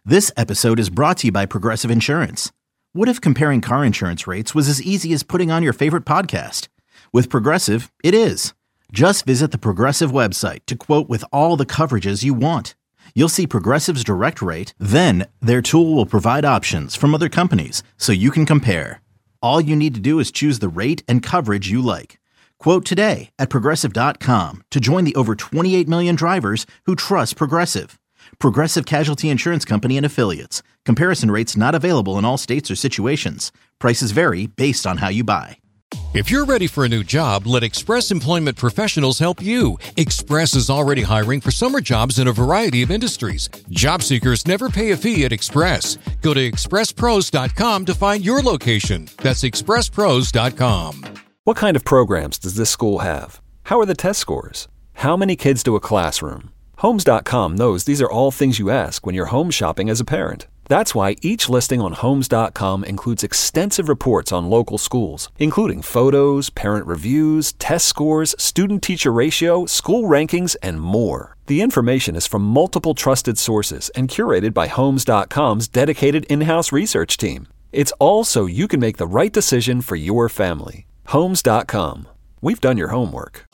This episode is brought to you by Progressive Insurance. What if comparing car insurance rates was as easy as putting on your favorite podcast? With Progressive, it is. Just visit the Progressive website to quote with all the coverages you want. You'll see Progressive's direct rate, then their tool will provide options from other companies so you can compare. All you need to do is choose the rate and coverage you like. Quote today at Progressive.com to join the over 28 million drivers who trust Progressive. Progressive Casualty Insurance Company and Affiliates. Comparison rates not available in all states or situations. Prices vary based on how you buy. If you're ready for a new job, let Express Employment Professionals help you. Express is already hiring for summer jobs in a variety of industries. Job seekers never pay a fee at Express. Go to expresspros.com to find your location. That's expresspros.com. What kind of programs does this school have? How are the test scores? How many kids do a classroom? Homes.com knows these are all things you ask when you're home shopping as a parent. That's why each listing on Homes.com includes extensive reports on local schools, including photos, parent reviews, test scores, student-teacher ratio, school rankings, and more. The information is from multiple trusted sources and curated by Homes.com's dedicated in-house research team. It's all so you can make the right decision for your family. Homes.com. We've done your homework.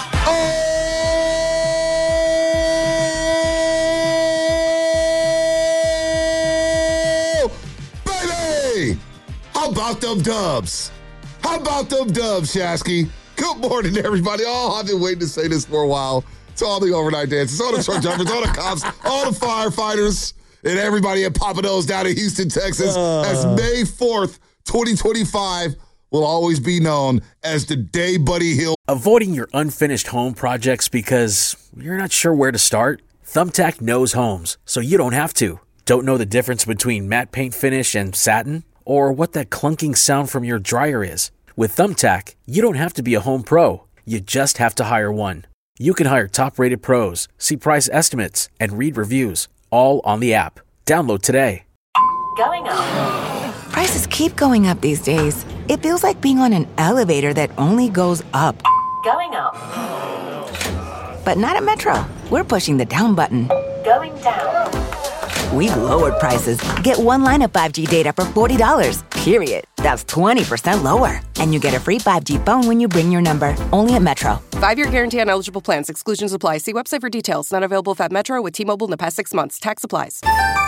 How about them dubs? How about them dubs, Shasky? Good morning, everybody. Oh, I've been waiting to say this for a while. To all the overnight dancers, all the truck drivers, all the cops, all the firefighters, and everybody at Papa Do's down in Houston, Texas, as May 4th, 2025 will always be known as the day Buddy Hield. Avoiding your unfinished home projects because you're not sure where to start? Thumbtack knows homes, so you don't have to. Don't know the difference between matte paint finish and satin? Or what that clunking sound from your dryer is? With Thumbtack, you don't have to be a home pro. You just have to hire one. You can hire top-rated pros, see price estimates, and read reviews, all on the app. Download today. Going up. Prices keep going up these days. It feels like being on an elevator that only goes up. Going up. But not at Metro. We're pushing the down button. Going down. We've lowered prices. Get one line of 5G data for $40, period. That's 20% lower. And you get a free 5G phone when you bring your number. Only at Metro. 5-year guarantee on eligible plans. Exclusions apply. See website for details. Not available at Metro with T-Mobile in the past 6 months. Tax applies.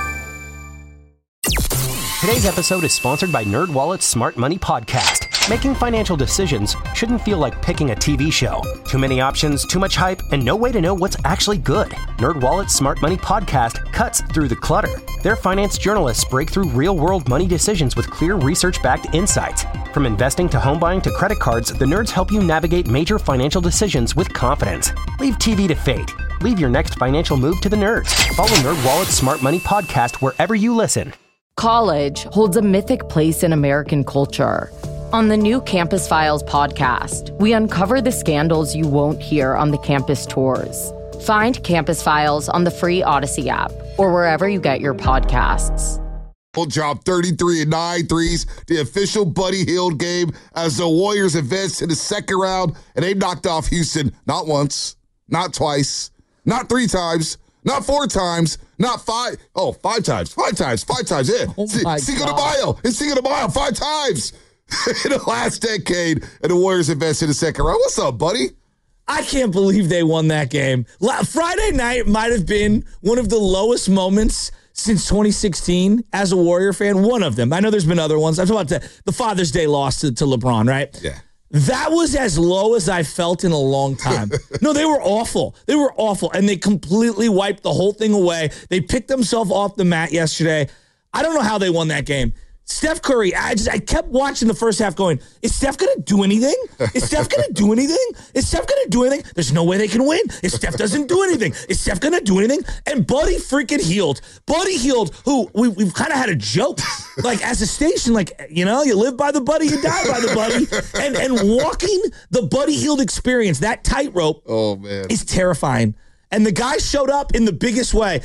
Today's episode is sponsored by NerdWallet's Smart Money Podcast. Making financial decisions shouldn't feel like picking a TV show. Too many options, too much hype, and no way to know what's actually good. NerdWallet's Smart Money Podcast cuts through the clutter. Their finance journalists break through real-world money decisions with clear research-backed insights. From investing to home buying to credit cards, the nerds help you navigate major financial decisions with confidence. Leave TV to fate. Leave your next financial move to the nerds. Follow NerdWallet's Smart Money Podcast wherever you listen. College holds a mythic place in American culture. On the new Campus Files podcast, we uncover the scandals you won't hear on the campus tours. Find Campus Files on the free Odyssey app or wherever you get your podcasts. Drop 33 and 9 threes, the official Buddy Hield game as the Warriors advance to the second round, and they knocked off Houston not once, not twice, not 3 times, not 4 times, not 5. Oh, 5 times. 5 times. 5 times. Yeah. Oh Cinco de Mayo. It's Cinco de Mayo 5 times in the last decade, and the Warriors advanced to the second round. What's up, buddy? I can't believe they won that game. Friday night might have been one of the lowest moments since 2016 as a Warrior fan. One of them. I know there's been other ones. I'm talking about the Father's Day loss to LeBron, right? Yeah. That was as low as I felt in a long time. No, they were awful. They were awful, and they completely wiped the whole thing away. They picked themselves off the mat yesterday. I don't know how they won that game. Steph Curry, I kept watching the first half going, is Steph going to do anything? Is Steph going to do anything? Is Steph going to do anything? There's no way they can win if Steph doesn't do anything. Is Steph going to do anything? And Buddy freaking Hield. Buddy Hield, who we've kind of had a joke, like as a station, like, you know, you live by the buddy, you die by the buddy. And walking the Buddy Hield experience, that tightrope, is terrifying. And the guy showed up in the biggest way.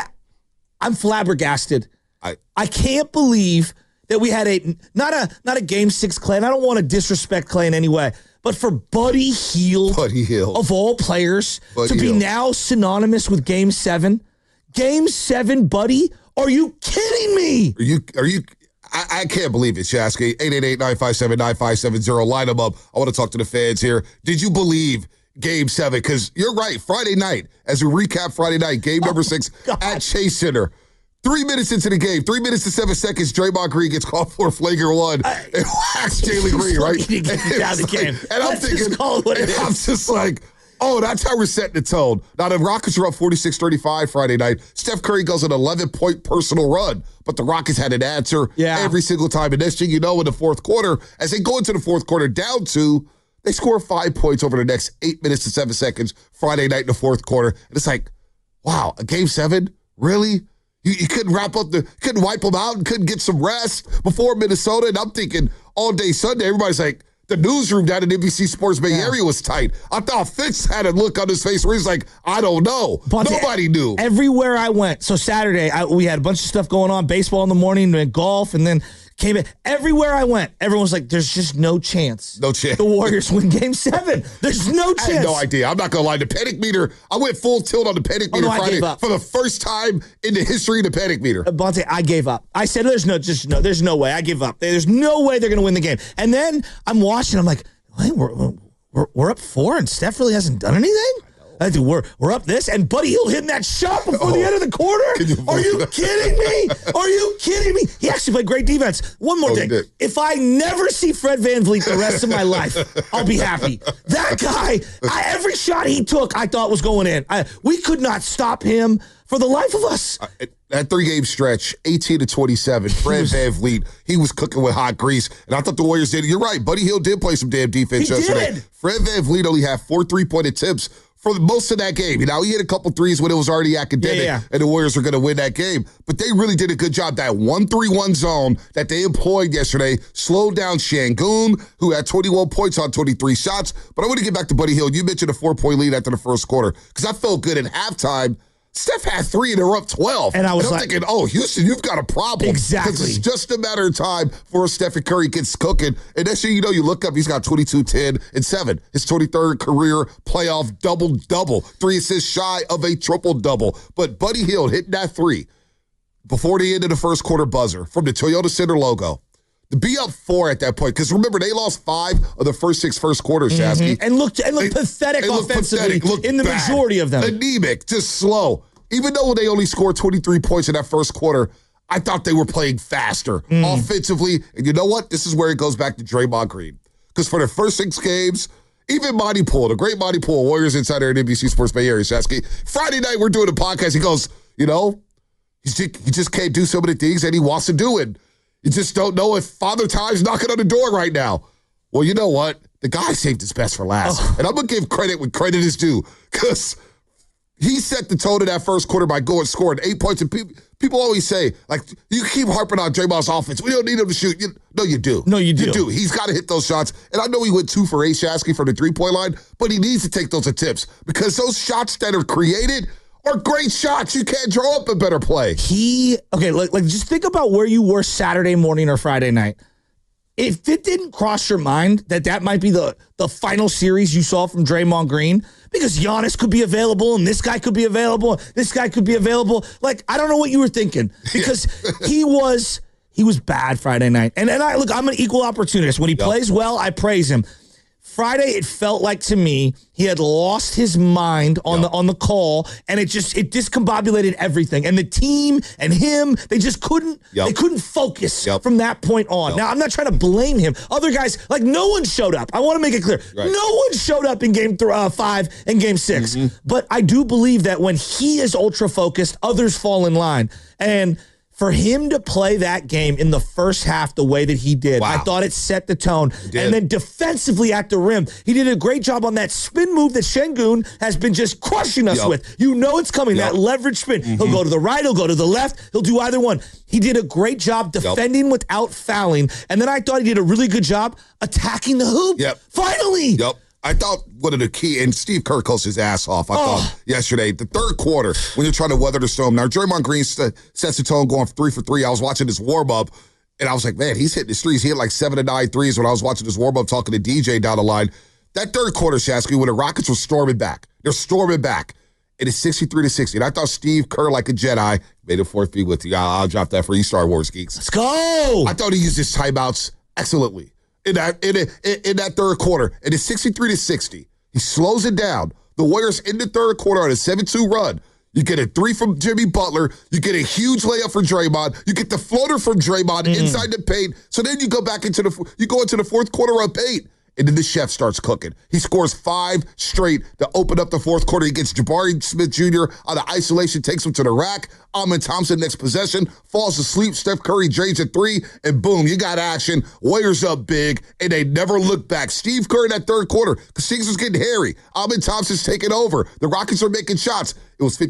I'm flabbergasted. I can't believe that we had not a Game 6 Clay, and I don't want to disrespect Clay in any way, but for Buddy Hield of all players to be now synonymous with Game 7. Game 7, Buddy, Are you kidding me? Are you? I can't believe it, Shasky. 888-957-9570. Line them up. I want to talk to the fans here. Did you believe Game 7? Because you're right. Friday night, as we recap Friday night, game number 6 at Chase Center. 3 minutes into the game, 3 minutes and 7 seconds, Draymond Green gets called for a flagrant one and whacks Jalen Green, right? And I'm thinking, I'm just like, oh, that's how we're setting the tone. Now, the Rockets are up 46-35 Friday night. Steph Curry goes an 11-point personal run, but the Rockets had an answer every single time. And next thing you know, in the fourth quarter, as they go into the fourth quarter down 2, they score 5 points over the next 8 minutes and 7 seconds Friday night in the fourth quarter. And it's like, wow, a Game 7? Really? You couldn't couldn't wipe them out and couldn't get some rest before Minnesota. And I'm thinking all day Sunday, everybody's like, the newsroom down at NBC Sports Bay Area was tight. I thought Fitz had a look on his face where he's like, I don't know. Nobody knew. Everywhere I went. So Saturday, we had a bunch of stuff going on, baseball in the morning, and golf, and then came in. Everywhere I went, everyone was like, there's just no chance. No chance. The Warriors win Game 7. There's no chance. I had no idea. I'm not going to lie. The panic meter, I went full tilt on the panic meter Friday for the first time in the history of the panic meter. Bonte, I gave up. I said, there's no way. I give up. There's no way they're going to win the game. And then I'm watching. I'm like, wait, we're up 4 and Steph really hasn't done anything? We're up this, and Buddy Hield hitting that shot before the end of the quarter? Are you kidding me? Are you kidding me? He actually played great defense. One more thing. If I never see Fred VanVleet the rest of my life, I'll be happy. That guy, every shot he took, I thought was going in. We could not stop him for the life of us. That 3-game stretch, 18-27, Fred VanVleet, he was cooking with hot grease. And I thought the Warriors did. You're right. Buddy Hield did play some damn defense yesterday. Fred VanVleet only had 4 3-point attempts for most of that game. You know, he hit a couple threes when it was already academic, and the Warriors were going to win that game. But they really did a good job. That 1-3-1 zone that they employed yesterday slowed down Şengün, who had 21 points on 23 shots. But I want to get back to Buddy Hield. You mentioned a 4-point lead after the first quarter, because I felt good at halftime. Steph had 3 and they're up 12. And I'm thinking, oh, Houston, you've got a problem. Exactly. Because it's just a matter of time before Stephen Curry gets cooking. And next thing you know, you look up, he's got 22, 10, and 7. His 23rd career playoff double-double. 3 assists shy of a triple-double. But Buddy Hield hitting that 3 before the end of the first quarter buzzer from the Toyota Center logo. To be up 4 at that point, because remember, they lost 5 of the first 6 first quarters, Shasky. And looked pathetic offensively in the majority of them. Anemic, just slow. Even though they only scored 23 points in that first quarter, I thought they were playing faster offensively. And you know what? This is where it goes back to Draymond Green. Because for the first 6 games, even Monty Poole, the great Monty Poole, Warriors insider at NBC Sports Bay Area, Shasky, Friday night we're doing a podcast. He goes, you know, he just can't do some of the things that he wants to do. And you just don't know if Father Time's knocking on the door right now. Well, you know what? The guy saved his best for last. And I'm going to give credit when credit is due, because he set the tone in that first quarter by scoring 8 points. And people always say, like, you keep harping on Draymond's offense. We don't need him to shoot. No, you do. No, you do. You do. He's got to hit those shots. And I know he went 2 for 8, Shasky, from the 3-point line, but he needs to take those attempts, because those shots that are created are great shots. You can't draw up a better play. Like just think about where you were Saturday morning or Friday night. If it didn't cross your mind that might be the final series you saw from Draymond Green, because Giannis could be available and this guy could be available, this guy could be available. Like, I don't know what you were thinking, because he was bad Friday night. And I'm an equal opportunist. When he plays well, I praise him. Friday, it felt like to me he had lost his mind on the call, and it discombobulated everything. And the team and him, they just couldn't focus from that point on. Now, I'm not trying to blame him. Other guys, like, no one showed up. I want to make it clear. Right. No one showed up in Game 5 and Game 6. But I do believe that when he is ultra focused, others fall in line. And for him to play that game in the first half the way that he did, I thought it set the tone. And then defensively at the rim, he did a great job on that spin move that Şengün has been just crushing us with. You know it's coming, that leverage spin. He'll go to the right, he'll go to the left, he'll do either one. He did a great job defending without fouling. And then I thought he did a really good job attacking the hoop. Finally. I thought one of the key, and Steve Kerr coached his ass off, I thought, yesterday, the third quarter, when you're trying to weather the storm. Now, Draymond Green sets the tone going 3 for 3. I was watching this warm-up, and I was like, man, he's hitting his threes. He hit like 7 to 9 threes when I was watching this warm-up talking to DJ down the line. That third quarter, Shasky, when the Rockets were storming back, they're storming back. It is 63-60. And I thought Steve Kerr, like a Jedi, made it 4 feet with you. I'll drop that for you, Star Wars geeks. Let's go. I thought he used his timeouts excellently in that third quarter. And it's 63-60. He slows it down. The Warriors in the third quarter on a 7-2 run. You get a 3 from Jimmy Butler. You get a huge layup from Draymond. You get the floater from Draymond inside the paint. So then you go back into the fourth quarter up 8. And then the chef starts cooking. He scores 5 straight to open up the fourth quarter. He gets Jabari Smith Jr. out of isolation, takes him to the rack. Amin Thompson next possession, falls asleep. Steph Curry drains a 3, and boom, you got action. Warriors up big, and they never look back. Steve Kerr in that third quarter, because things was getting hairy. Amin Thompson's taking over. The Rockets are making shots. It was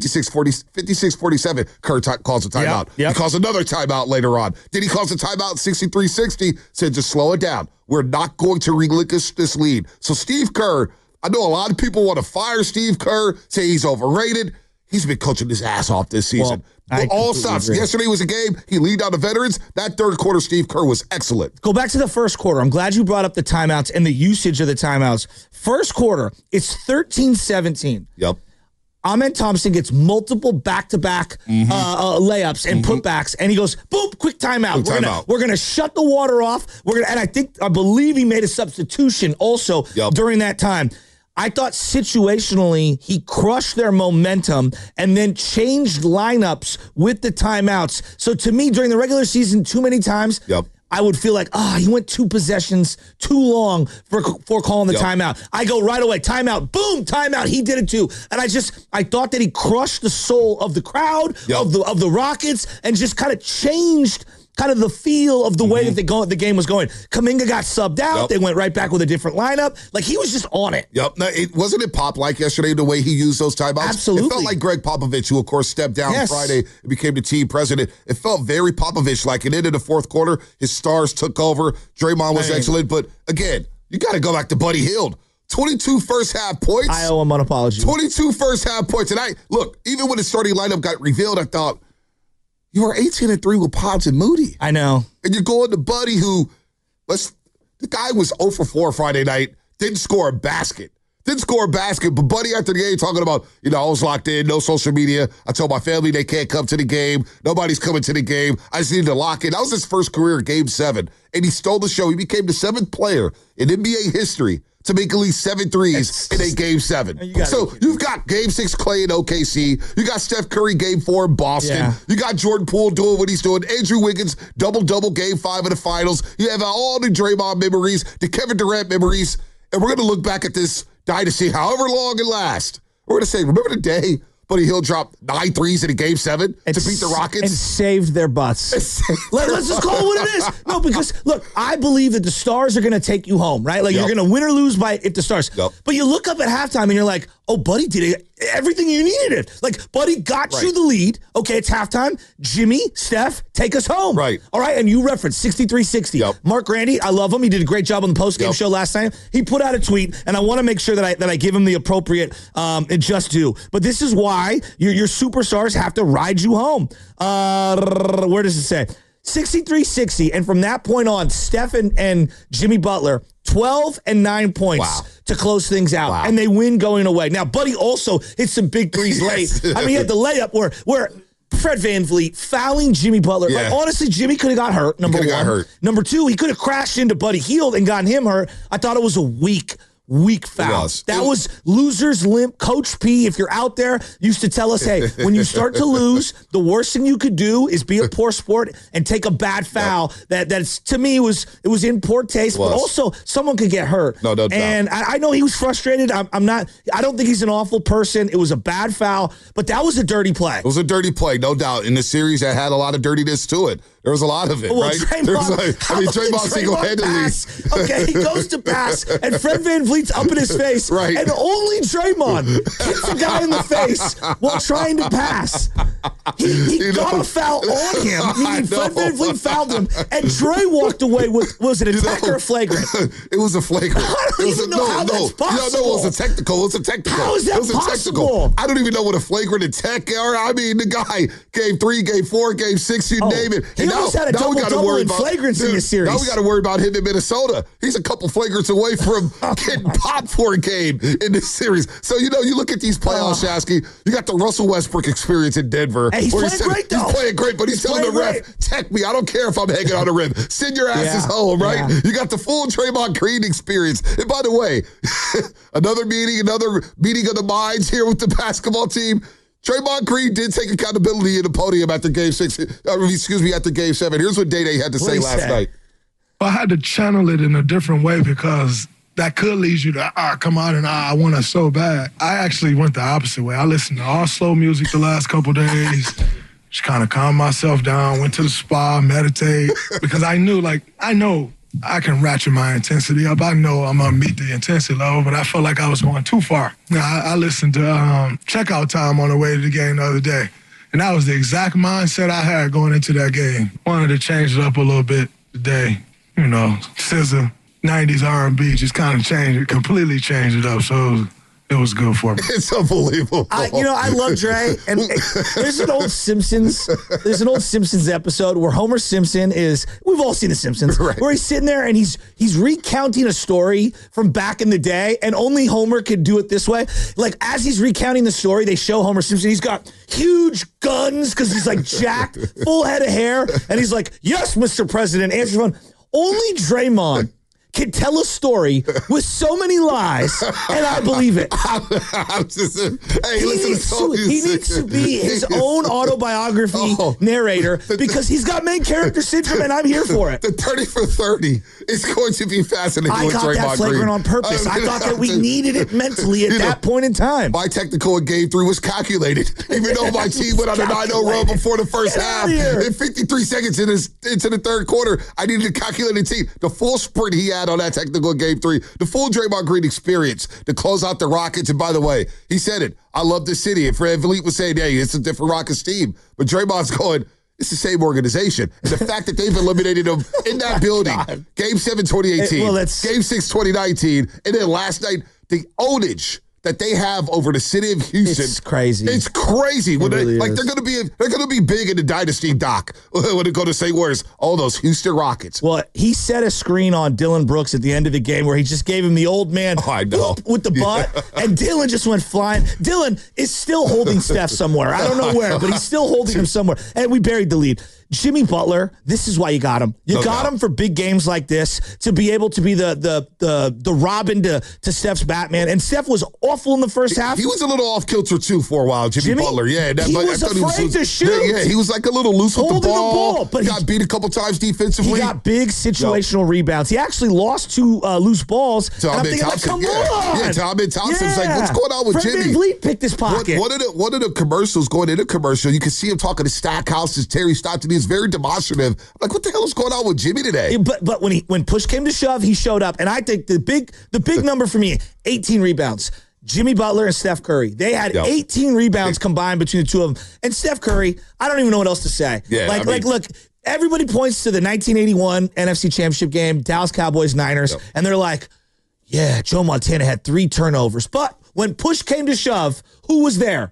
56-47. Kerr calls a timeout. Yep. He calls another timeout later on. Then he calls a timeout 63-60, said just slow it down. We're not going to relinquish this lead. So Steve Kerr, I know a lot of people want to fire Steve Kerr, say he's overrated. He's been coaching his ass off this season. Well, all stops. Yesterday was a game. He leaned on the veterans. That third quarter, Steve Kerr was excellent. Go back to the first quarter. I'm glad you brought up the timeouts and the usage of the timeouts. First quarter, it's 13-17. Yep. Amin Thompson gets multiple back-to-back layups and putbacks, and he goes, boom, quick timeout. We're gonna shut the water off. And I believe he made a substitution also during that time. I thought situationally he crushed their momentum and then changed lineups with the timeouts. So to me, during the regular season, too many times, I would feel like, he went 2 possessions too long for calling the timeout. I go right away, timeout, boom, timeout. He did it too. And I thought that he crushed the soul of the crowd, of the Rockets, and just kind of changed kind of the feel of the way that the game was going. Kuminga got subbed out. They went right back with a different lineup. Like, he was just on it. Yep. No, wasn't it Pop-like yesterday, the way he used those timeouts? Absolutely. It felt like Greg Popovich, who, of course, stepped down Friday and became the team president. It felt very Popovich-like. And into the fourth quarter, his stars took over. Draymond was excellent. But, again, you got to go back to Buddy Hield. 22 first-half points. I owe him an apology. 22 first-half points. And look, even when the starting lineup got revealed, I thought, you were 18-3 with Pods and Moody. I know. And you're going to Buddy, who, the guy was 0 for 4 Friday night, didn't score a basket. But Buddy, after the game, talking about, I was locked in, no social media. I told my family they can't come to the game. Nobody's coming to the game. I just needed to lock in. That was his first career Game 7. And he stole the show. He became the 7th player in NBA history to make at least 7 threes in a Game 7. You've got Game 6 Clay in OKC. You got Steph Curry Game 4 in Boston. Yeah. You got Jordan Poole doing what he's doing. Andrew Wiggins, double-double Game 5 in the finals. You have all the Draymond memories, the Kevin Durant memories. And we're going to look back at this dynasty, however long it lasts. We're going to say, remember the day Buddy Hield dropped 9 threes in a Game 7 to beat the Rockets? And saved their butts. Let's just call it what it is. No, because, look, I believe that the Stars are going to take you home, right? Like, you're going to win or lose if the Stars. But you look up at halftime and you're like, oh, Buddy did everything you needed. Like, Buddy got you the lead. Okay, it's halftime. Jimmy, Steph, take us home. Right. All right, and you referenced 63-60. Mark Grandy, I love him. He did a great job on the postgame show last night. He put out a tweet, and I want to make sure that I give him the appropriate and just due. But this is why your superstars have to ride you home. Where does it say? 63-60, and from that point on, Steph and Jimmy Butler, 12 and 9 points to close things out, and they win going away. Now, Buddy also hit some big threes late. I mean, he had the layup where Fred VanVleet fouling Jimmy Butler. Yeah. Like, honestly, Jimmy could have got hurt, number one. Number 2, he could have crashed into Buddy Hield and gotten him hurt. I thought it was a weak foul. That was loser's limp. Coach P, if you're out there, used to tell us, hey, when you start to lose, the worst thing you could do is be a poor sport and take a bad foul. That's, to me, it was in poor taste, but also someone could get hurt. No doubt. And I know he was frustrated. I don't think he's an awful person. It was a bad foul, but that was a dirty play. It was a dirty play, no doubt. In the series that had a lot of dirtiness to it. There was a lot of it, right? Draymond single-handedly. Okay, he goes to pass, and Fred VanVleet's up in his face, and only Draymond hits the guy in the face while trying to pass. He got a foul on him, meaning Fred VanVleet fouled him, and Dre walked away with, was it a tech or a flagrant? It was a flagrant. I don't even know how that's possible. No, it was a technical. How is that possible? I don't even know what a flagrant and tech are. I mean, the guy gave 3, gave 4, gave 6, you name it. And almost had a double-double in flagrants in this series. Now we got to worry about him in Minnesota. He's a couple flagrants away from getting popped for a game in this series. So, you look at these playoffs, Shasky, you got the Russell Westbrook experience in Denver. Hey, he's playing great, though. He's playing great, but he's telling the ref, tech me. I don't care if I'm hanging on a rim. Send your asses home, right? Yeah. You got the full Draymond Green experience. And by the way, another meeting of the minds here with the basketball team. Draymond Green did take accountability in the podium after Game 7. Here's what Day-Day had to say last night. I had to channel it in a different way because that could lead you to, come out and I want it so bad. I actually went the opposite way. I listened to all slow music the last couple days, just kind of calmed myself down, went to the spa, meditate, because I know I can ratchet my intensity up. I know I'm going to meet the intensity level, but I felt like I was going too far. I listened to Checkout Time on the way to the game the other day, and that was the exact mindset I had going into that game. Wanted to change it up a little bit today. SZA, 90s R&B, just kind of completely changed it up, so it was good for me. It's unbelievable. I love Dre. And there's an old Simpsons episode where Homer Simpson we've all seen The Simpsons, right, where he's sitting there and he's recounting a story from back in the day, and only Homer could do it this way. Like, as he's recounting the story, they show Homer Simpson. He's got huge guns because he's like jacked, full head of hair, and he's like, "Yes, Mr. President, answer your phone." Only Draymond can tell a story with so many lies, and I believe it. He needs to be his own autobiography narrator because he's got main character syndrome, and I'm here for it. The 30 for 30 is going to be fascinating. I got that flagrant on purpose. I thought that we needed it mentally at that point in time. My technical in Game 3 was calculated, even though my team went on a 9-0 run before the first half. In 53 seconds into the third quarter, I needed to calculate the team. The full sprint he had on that technical Game 3, the full Draymond Green experience to close out the Rockets. And by the way, he said it, I love the city. And Fred VanVleet was saying, hey, it's a different Rockets team. But Draymond's going, it's the same organization. And the fact that they've eliminated them in that building, Game 7, 2018, Game 6, 2019, and then last night, the ownage that they have over the city of Houston. It's crazy. It's crazy. They're gonna be big in the dynasty, Doc, when they go to say where's all those Houston Rockets. Well, he set a screen on Dylan Brooks at the end of the game where he just gave him the old man with the butt, and Dylan just went flying. Dylan is still holding Steph somewhere. I don't know where, but he's still holding him somewhere. And we buried the lead. Jimmy Butler, this is why you got him. You got him for big games like this, to be able to be the Robin to Steph's Batman. And Steph was awful in the first half. He was a little off kilter too for a while, Jimmy Butler. Yeah, he was afraid to shoot. Yeah, he was like a little loose with the ball. But he got beat a couple times defensively. He got big situational rebounds. He actually lost 2 loose balls. Tom Thompson. Yeah, Tom Thompson's like, what's going on with Jimmy? Fred VanVleet picked his pocket. One of the commercials going into commercial, you can see him talking to Stackhouse's Terry Stockton. He's very demonstrative. I'm like, what the hell is going on with Jimmy today? But when push came to shove, he showed up. And I think the big number for me, 18 rebounds. Jimmy Butler and Steph Curry. They had 18 rebounds combined between the two of them. And Steph Curry, I don't even know what else to say. Yeah, look, everybody points to the 1981 NFC Championship game, Dallas Cowboys, Niners, and they're like, yeah, Joe Montana had 3 turnovers. But when push came to shove, who was there?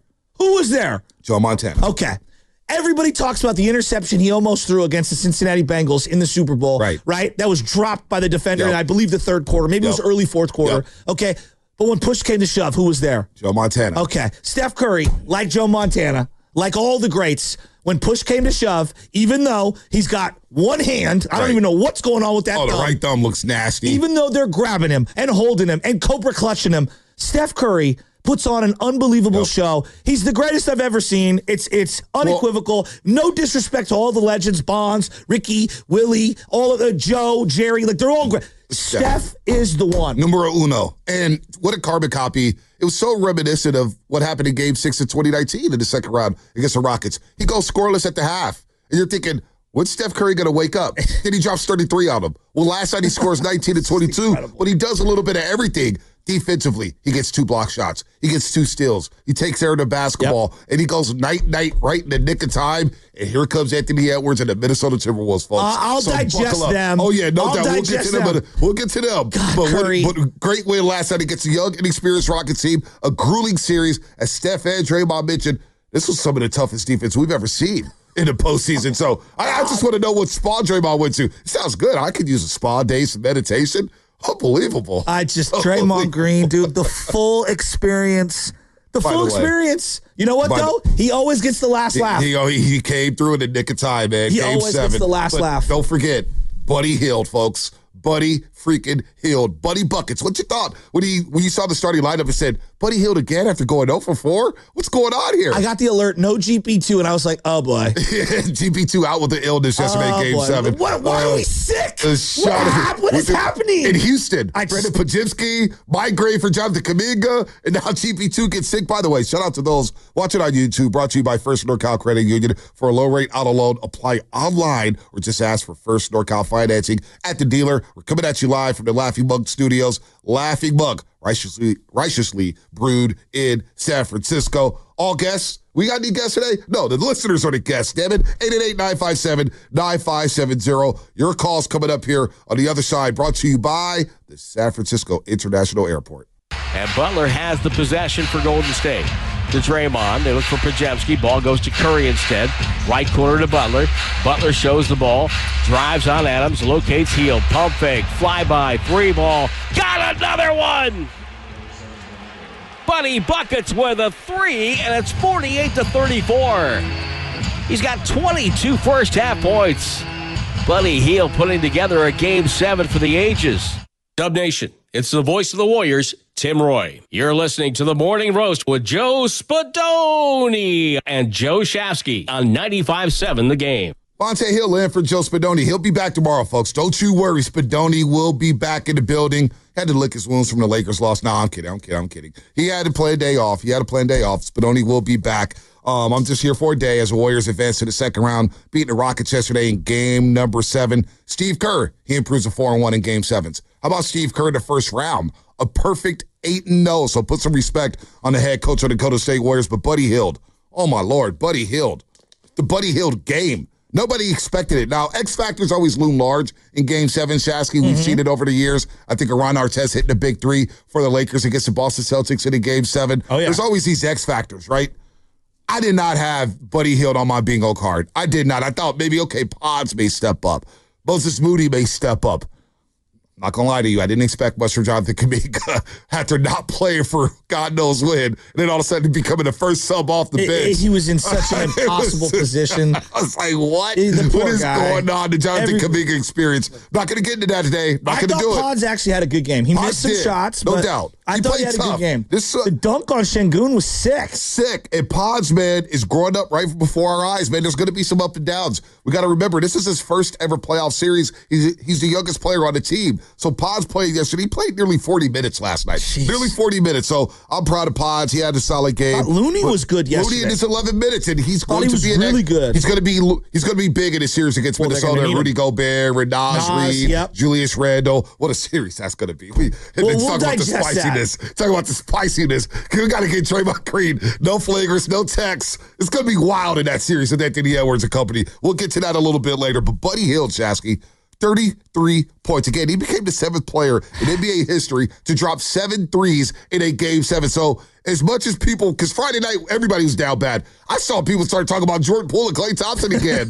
Joe Montana. Okay. Everybody talks about the interception he almost threw against the Cincinnati Bengals in the Super Bowl, right? That was dropped by the defender in, I believe, the third quarter. Maybe it was early fourth quarter. Okay. But when push came to shove, who was there? Joe Montana. Okay. Steph Curry, like Joe Montana, like all the greats, when push came to shove, even though he's got one hand, I don't even know what's going on with that thumb. The right thumb looks nasty. Even though they're grabbing him and holding him and cobra clutching him, Steph Curry puts on an unbelievable show. He's the greatest I've ever seen. It's unequivocal. No disrespect to all the legends, Bonds, Ricky, Willie, all of the Joe, Jerry. Like, they're all great. Steph is the one. Numero uno. And what a carbon copy. It was so reminiscent of what happened in Game 6 of 2019 in the second round against the Rockets. He goes scoreless at the half. And you're thinking, when's Steph Curry going to wake up? Then he drops 33 on him. Well, last night he scores 19 to 22. But he does a little bit of everything. Defensively, he gets 2 block shots. He gets 2 steals. He takes care of the basketball, and he goes night, right in the nick of time. And here comes Anthony Edwards and the Minnesota Timberwolves, folks. I'll digest them. Oh, yeah, no doubt. We'll get to them. God, but a great win last night against a young, inexperienced Rockets team. A grueling series. As Steph and Draymond mentioned, this was some of the toughest defense we've ever seen in the postseason. So I just want to know what spa Draymond went to. It sounds good. I could use a spa day, some meditation. Unbelievable. Draymond Green, dude, the full experience. Full experience. You know what, though? He always gets the last laugh. He came through in the nick of time, man. He always gets the last laugh. Don't forget, Buddy Hield, folks. Buddy freaking Hield. Buddy Buckets. What you thought when you saw the starting lineup and said, Buddy Hield again after going 0 for 4? What's going on here? I got the alert, no GP2, and I was like, oh, boy. GP2 out with the illness yesterday in Game 7. Why are we sick? What is happening? In Houston, Brandon Pajimski, Mike Gray for Jonathan Kuminga, and now GP2 gets sick. By the way, shout out to those watching on YouTube, brought to you by First NorCal Credit Union. For a low-rate auto loan, apply online or just ask for First NorCal financing at the dealer. We're coming at you live from the Laughing Mug Studios. Laughing Mug, righteously brewed in San Francisco. All guests. We got any guests today? No, the listeners are the guests, damn it. 888-957-9570. Your call's coming up here on the other side, brought to you by the San Francisco International Airport. And Butler has the possession for Golden State. To Draymond. They look for Podziemski. Ball goes to Curry instead. Right corner to Butler. Butler shows the ball. Drives on Adams. Locates Hield. Pump fake. Flyby. 3-ball. Got another one! Buddy Buckets with a 3, and it's 48-34. He's got 22 first-half points. Buddy Hield putting together a Game 7 for the ages. Dub Nation, it's the voice of the Warriors, Tim Roy. You're listening to The Morning Roast with Joe Spadoni and Joe Shafsky on 95.7 The Game. Monte Hill in for Joe Spadoni. He'll be back tomorrow, folks. Don't you worry. Spadoni will be back in the building. Had to lick his wounds from the Lakers loss. No, I'm kidding. He had to play a day off. Spadoni will be back. I'm just here for a day as the Warriors advance to the second round, beating the Rockets yesterday in game number 7. Steve Kerr, he improves to 4-1 in game 7s. How about Steve Kerr in the first round? A perfect 8-0, so put some respect on the head coach of the Golden State Warriors. But Buddy Hield, oh my Lord, Buddy Hield. The Buddy Hield game. Nobody expected it. Now, X factors always loom large in Game 7, Shasky. We've seen it over the years. I think Ron Artest hitting the big 3 for the Lakers against the Boston Celtics in Game 7. Oh, yeah. There's always these X factors, right? I did not have Buddy Hield on my bingo card. I did not. I thought maybe, okay, Pods may step up. Moses Moody may step up. Not going to lie to you, I didn't expect much from Jonathan Kuminga after not playing for God knows when, and then all of a sudden becoming the first sub off the bench. He was in such an impossible position. I was like, what? What is going on? The Jonathan Kuminga experience. Not going to get into that today. Not going to do it. Pods actually had a good game. He missed some shots, no doubt. I thought he had a good game. The dunk on Şengün was sick. And Pods, man, is growing up right before our eyes, man. There's going to be some up and downs. We got to remember, this is his first ever playoff series. He's the youngest player on the team. So Pods played yesterday. He played nearly 40 minutes last night. Jeez. Nearly 40 minutes. So I'm proud of Pods. He had a solid game. Looney was good yesterday. Looney in his 11 minutes, and he's going to be really good. He's going to be big in this series against Minnesota. Rudy Gobert, Naz Reid, Julius Randle. What a series that's going to be. We'll talk about the spiciness. Talk about the spiciness. We got to get Draymond Green. No flagrants, no texts. It's going to be wild in that series with Anthony Edwards and company. We'll get to that a little bit later. But Buddy Hield, Shasky, 33 points. Again, he became the 7th player in NBA history to drop 7 threes in a Game 7. So as much as people, because Friday night, everybody was down bad. I saw people start talking about Jordan Poole and Klay Thompson again.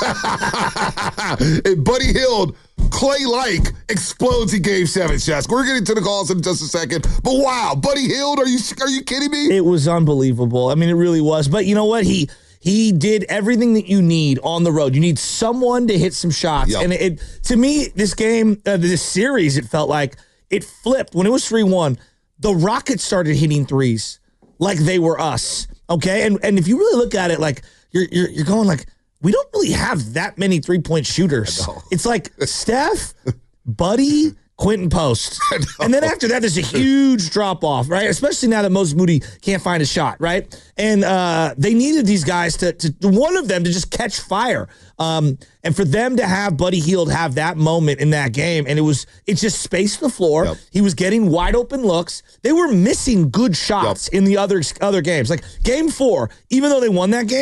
And Buddy Hield, Klay-like, explodes in Game 7, Shask. We're getting to the calls in just a second. But wow, Buddy Hield, are you kidding me? It was unbelievable. I mean, it really was. But you know what? He did everything that you need on the road. You need someone to hit some shots. Yep. And to me, this game, this series, it felt like it flipped. When it was 3-1, the Rockets started hitting threes like they were us. Okay? And if you really look at it, like you're going like, we don't really have that many three-point shooters. It's like Steph, Buddy, Quentin Post. And then after that, there's a huge drop-off, right? Especially now that Moses Moody can't find a shot, right? And they needed these guys to one of them to just catch fire. And for them to have Buddy Hield have that moment in that game, and it just spaced the floor. Yep. He was getting wide open looks. They were missing good shots in the other games. Like Game 4, even though they won that game,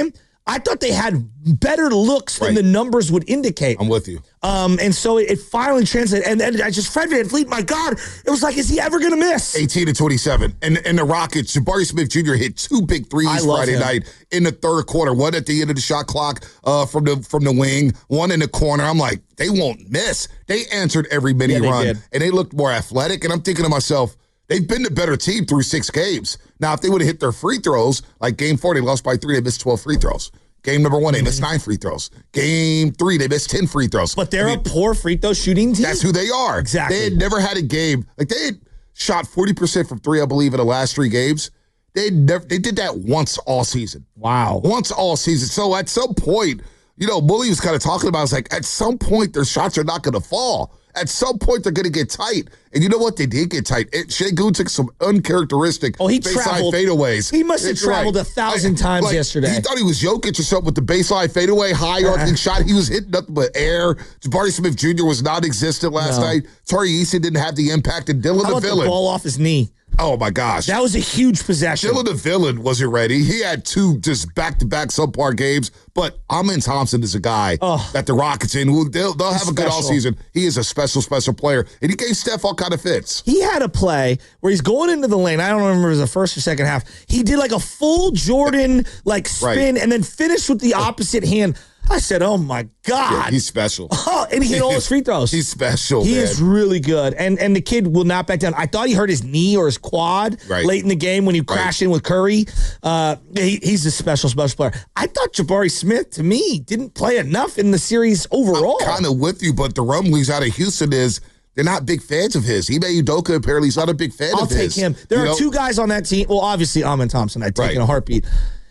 I thought they had better looks than the numbers would indicate. I'm with you. And so it finally translated. And then I just, Fred VanVleet, my God, it was like, is he ever going to miss? 18-27. And the Rockets, Jabari Smith Jr. hit 2 big threes Friday night in the third quarter. One at the end of the shot clock from the wing, one in the corner. I'm like, they won't miss. They answered every mini run, and they looked more athletic. And I'm thinking to myself, they've been the better team through 6 games. Now, if they would have hit their free throws, like Game 4, they lost by 3, they missed 12 free throws. Game number 1, they missed 9 free throws. Game 3, they missed 10 free throws. But they're a poor free throw shooting team. That's who they are. Exactly. They had never had a game. Like, they had shot 40% from 3, I believe, in the last 3 games. They did that once all season. Wow. Once all season. So at some point, Bully was kind of talking about, it's like, at some point, their shots are not going to fall. At some point, they're going to get tight. And you know what? They did get tight. Sengun took some uncharacteristic baseline fadeaways. He must have traveled 1,000 times yesterday. He thought he was Jokic or something with the baseline fadeaway, high-arcing shot. He was hitting nothing but air. Jabari Smith Jr. was non-existent last night. Tari Eason didn't have the impact. And Dylan the Villain. The ball off his knee? Oh, my gosh. That was a huge possession. Dylan the Villain wasn't ready. He had 2 just back-to-back subpar games. But Amen Thompson is a guy that the Rockets they'll have a good offseason. He is a special player. And he gave Steph all kind of fits. He had a play where he's going into the lane. I don't remember if it was the first or second half. He did like a full Jordan spin and then finished with the opposite hand. I said, oh, my God. Yeah, he's special. Oh, and he hit all his free throws. He's special, He is really good. And the kid will not back down. I thought he hurt his knee or his quad late in the game when he crashed in with Curry. He's a special player. I thought Jabari Smith, to me, didn't play enough in the series overall. I'm kind of with you, but the rumblings out of Houston is they're not big fans of his. Ime Udoka, apparently, he's not a big fan of his. I'll take him. There are 2 guys on that team. Well, obviously, Amen Thompson, I'd take in a heartbeat.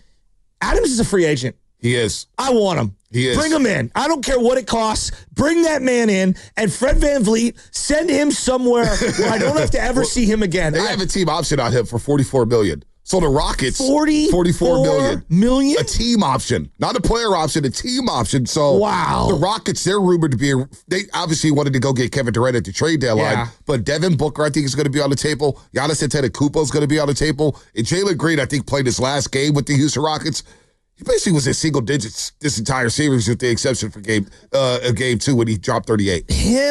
Adams is a free agent. He is. I want him. He is. Bring him in. I don't care what it costs. Bring that man in. And Fred VanVleet, send him somewhere where I don't have to ever see him again. They have a team option on him for $44 million. So the Rockets, $44 million. A team option. Not a player option, a team option. So the Rockets, they're rumored to be, they obviously wanted to go get Kevin Durant at the trade deadline, but Devin Booker, I think, is going to be on the table. Giannis Antetokounmpo is going to be on the table. And Jalen Green, I think, played his last game with the Houston Rockets. He basically was in single digits this entire series with the exception for game 2 when he dropped 38.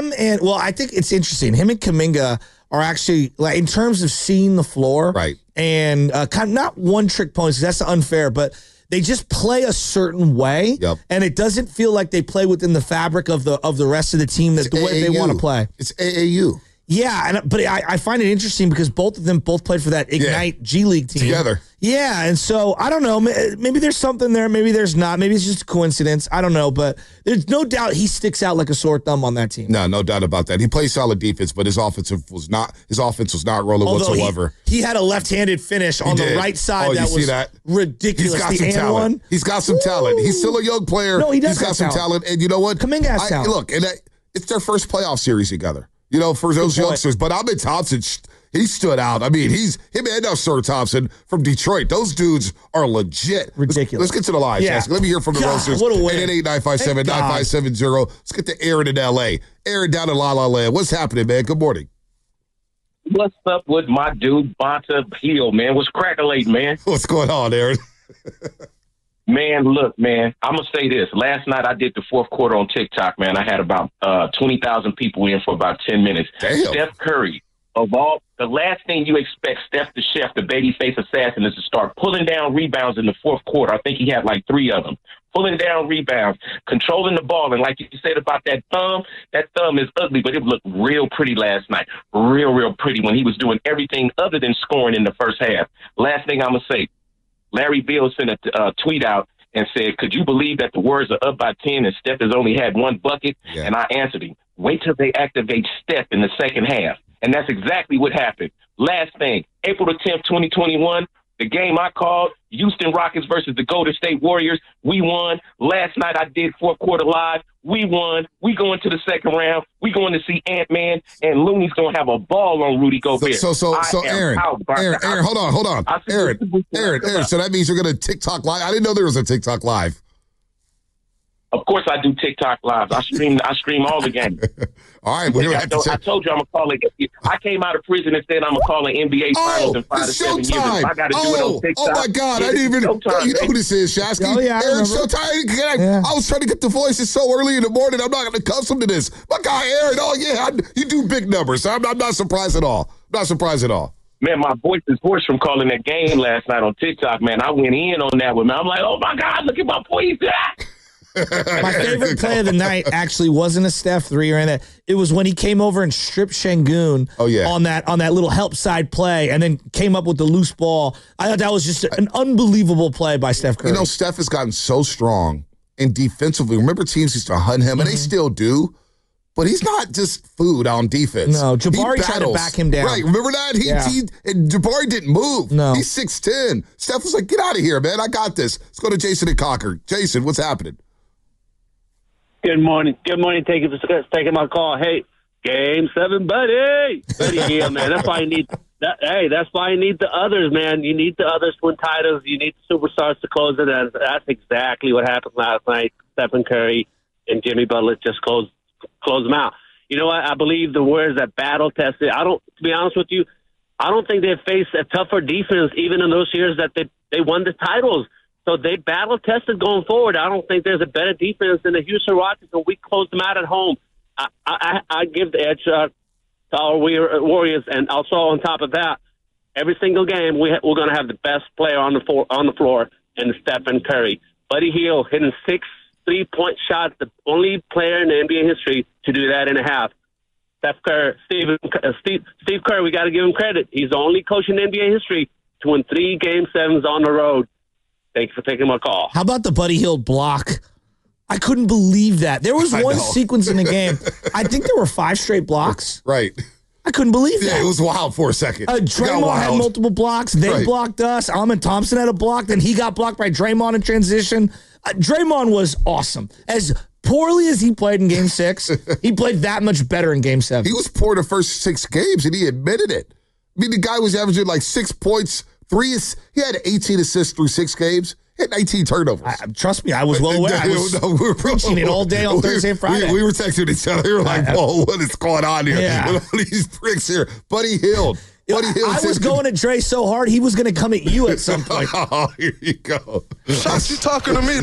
I think it's interesting. Him and Kuminga are actually, like, in terms of seeing the floor, and kind of not one-trick ponies, because that's unfair, but they just play a certain way, and it doesn't feel like they play within the fabric of the rest of the team the way they want to play. It's AAU. Yeah, but I find it interesting because both of them played for that Ignite G League team. Together. Yeah, and so, I don't know, maybe there's something there, maybe there's not, maybe it's just a coincidence, I don't know, but there's no doubt he sticks out like a sore thumb on that team. No doubt about that. He plays solid defense, but his offense was not rolling whatsoever. He had a left-handed finish on the right side that was ridiculous. He's got some talent. He's got some talent. He's still a young player. No, he does. He's got some talent, and you know what? Kuminga has talent. Look, it's their first playoff series together. For those youngsters. But Amen Thompson, he stood out. I mean, him and Sir Thompson from Detroit. Those dudes are legit. Ridiculous. Let's get to the line, Chasky. Let me hear from the roasters. What a win. 888-957-9570. Let's get to Aaron in L.A. Aaron down in La La Land. What's happening, man? Good morning. What's up with my dude, Bonta Hill, man? What's crackling, man? What's going on, Aaron? Man, look, man, I'm going to say this. Last night I did the fourth quarter on TikTok, man. I had about 20,000 people in for about 10 minutes. Damn. Steph Curry, the last thing you expect Steph the Chef, the babyface assassin, is to start pulling down rebounds in the fourth quarter. I think he had like 3 of them. Pulling down rebounds, controlling the ball. And like you said about that thumb is ugly, but it looked real pretty last night. Real pretty when he was doing everything other than scoring in the first half. Last thing I'm going to say. Larry Beal sent a tweet out and said, could you believe that the Warriors are up by 10 and Steph has only had 1 bucket? Yeah. And I answered him, wait till they activate Steph in the second half. And that's exactly what happened. Last thing, April the 10th, 2021, the game I called, Houston Rockets versus the Golden State Warriors. We won. Last night I did fourth quarter live. We won. We going to the second round. We going to see Ant-Man, and Looney's going to have a ball on Rudy Gobert. So Aaron, hold on. Aaron, so that means you're going to TikTok live? I didn't know there was a TikTok live. Of course, I do TikTok lives. I stream all the games. All right, I told you I'm gonna call it. I came out of prison and said I'm gonna call it NBA Finals in 5 to 7 years. If I got to do it on TikTok. Oh my God! I didn't even. You know who this is, Shasky? Oh yeah, Aaron Showtime. I was trying to get the voices so early in the morning. I'm not accustomed to this. My guy Aaron. Oh yeah, you do big numbers. I'm not surprised at all. Not surprised at all. Man, my voice is hoarse from calling that game last night on TikTok. Man, I went in on that one. Man, I'm like, oh my God, look at my voice. My favorite play of the night actually wasn't a Steph 3 or anything. It was when he came over and stripped Şengün on that little help side play and then came up with the loose ball. I thought that was just an unbelievable play by Steph Curry. You know, Steph has gotten so strong and defensively. Remember teams used to hunt him, and they still do. But he's not just food on defense. No, Jabari tried to back him down. Right, remember that? Jabari didn't move. No. He's 6'10". Steph was like, get out of here, man. I got this. Let's go to Jason and Concord. Jason, what's happening? Good morning. Good morning. Thank you for taking my call. Hey, Game 7, buddy. Yeah, man. That's why you need that. Hey, that's why you need the others, man. You need the others to win titles. You need the superstars to close it. And that's exactly what happened last night. Stephen Curry and Jimmy Butler just close them out. You know what? I believe the Warriors that battle tested. To be honest with you, I don't think they've faced a tougher defense even in those years that they won the titles. So they battle tested going forward. I don't think there's a better defense than the Houston Rockets, and we closed them out at home. I give the edge to our Warriors, and also on top of that, every single game we're going to have the best player on the floor, and Stephen Curry. Buddy Hield hitting 6 3-point shots, the only player in the NBA history to do that in a half. Steve Kerr, we got to give him credit. He's the only coach in NBA history to win 3 Game 7s on the road. Thank you for taking my call. How about the Buddy Hield block? I couldn't believe that. There was one sequence in the game. I think there were 5 straight blocks. Right. I couldn't believe that. Yeah, it was wild for a second. Draymond had multiple blocks. They blocked us. Ahmed Thompson had a block. Then he got blocked by Draymond in transition. Draymond was awesome. As poorly as he played in Game 6, he played that much better in Game 7. He was poor the first 6 games, and he admitted it. I mean, the guy was averaging like 6 points, he had 18 assists through 6 games. He had 19 turnovers. Trust me, I was well aware. We were preaching it all day on Thursday and Friday. We were texting each other. We were like, whoa, what is going on here? Yeah. What are these pricks here? Buddy Hield. I was going at Dre so hard, he was going to come at you at some point. Oh, here you go. Shots, you talking to me?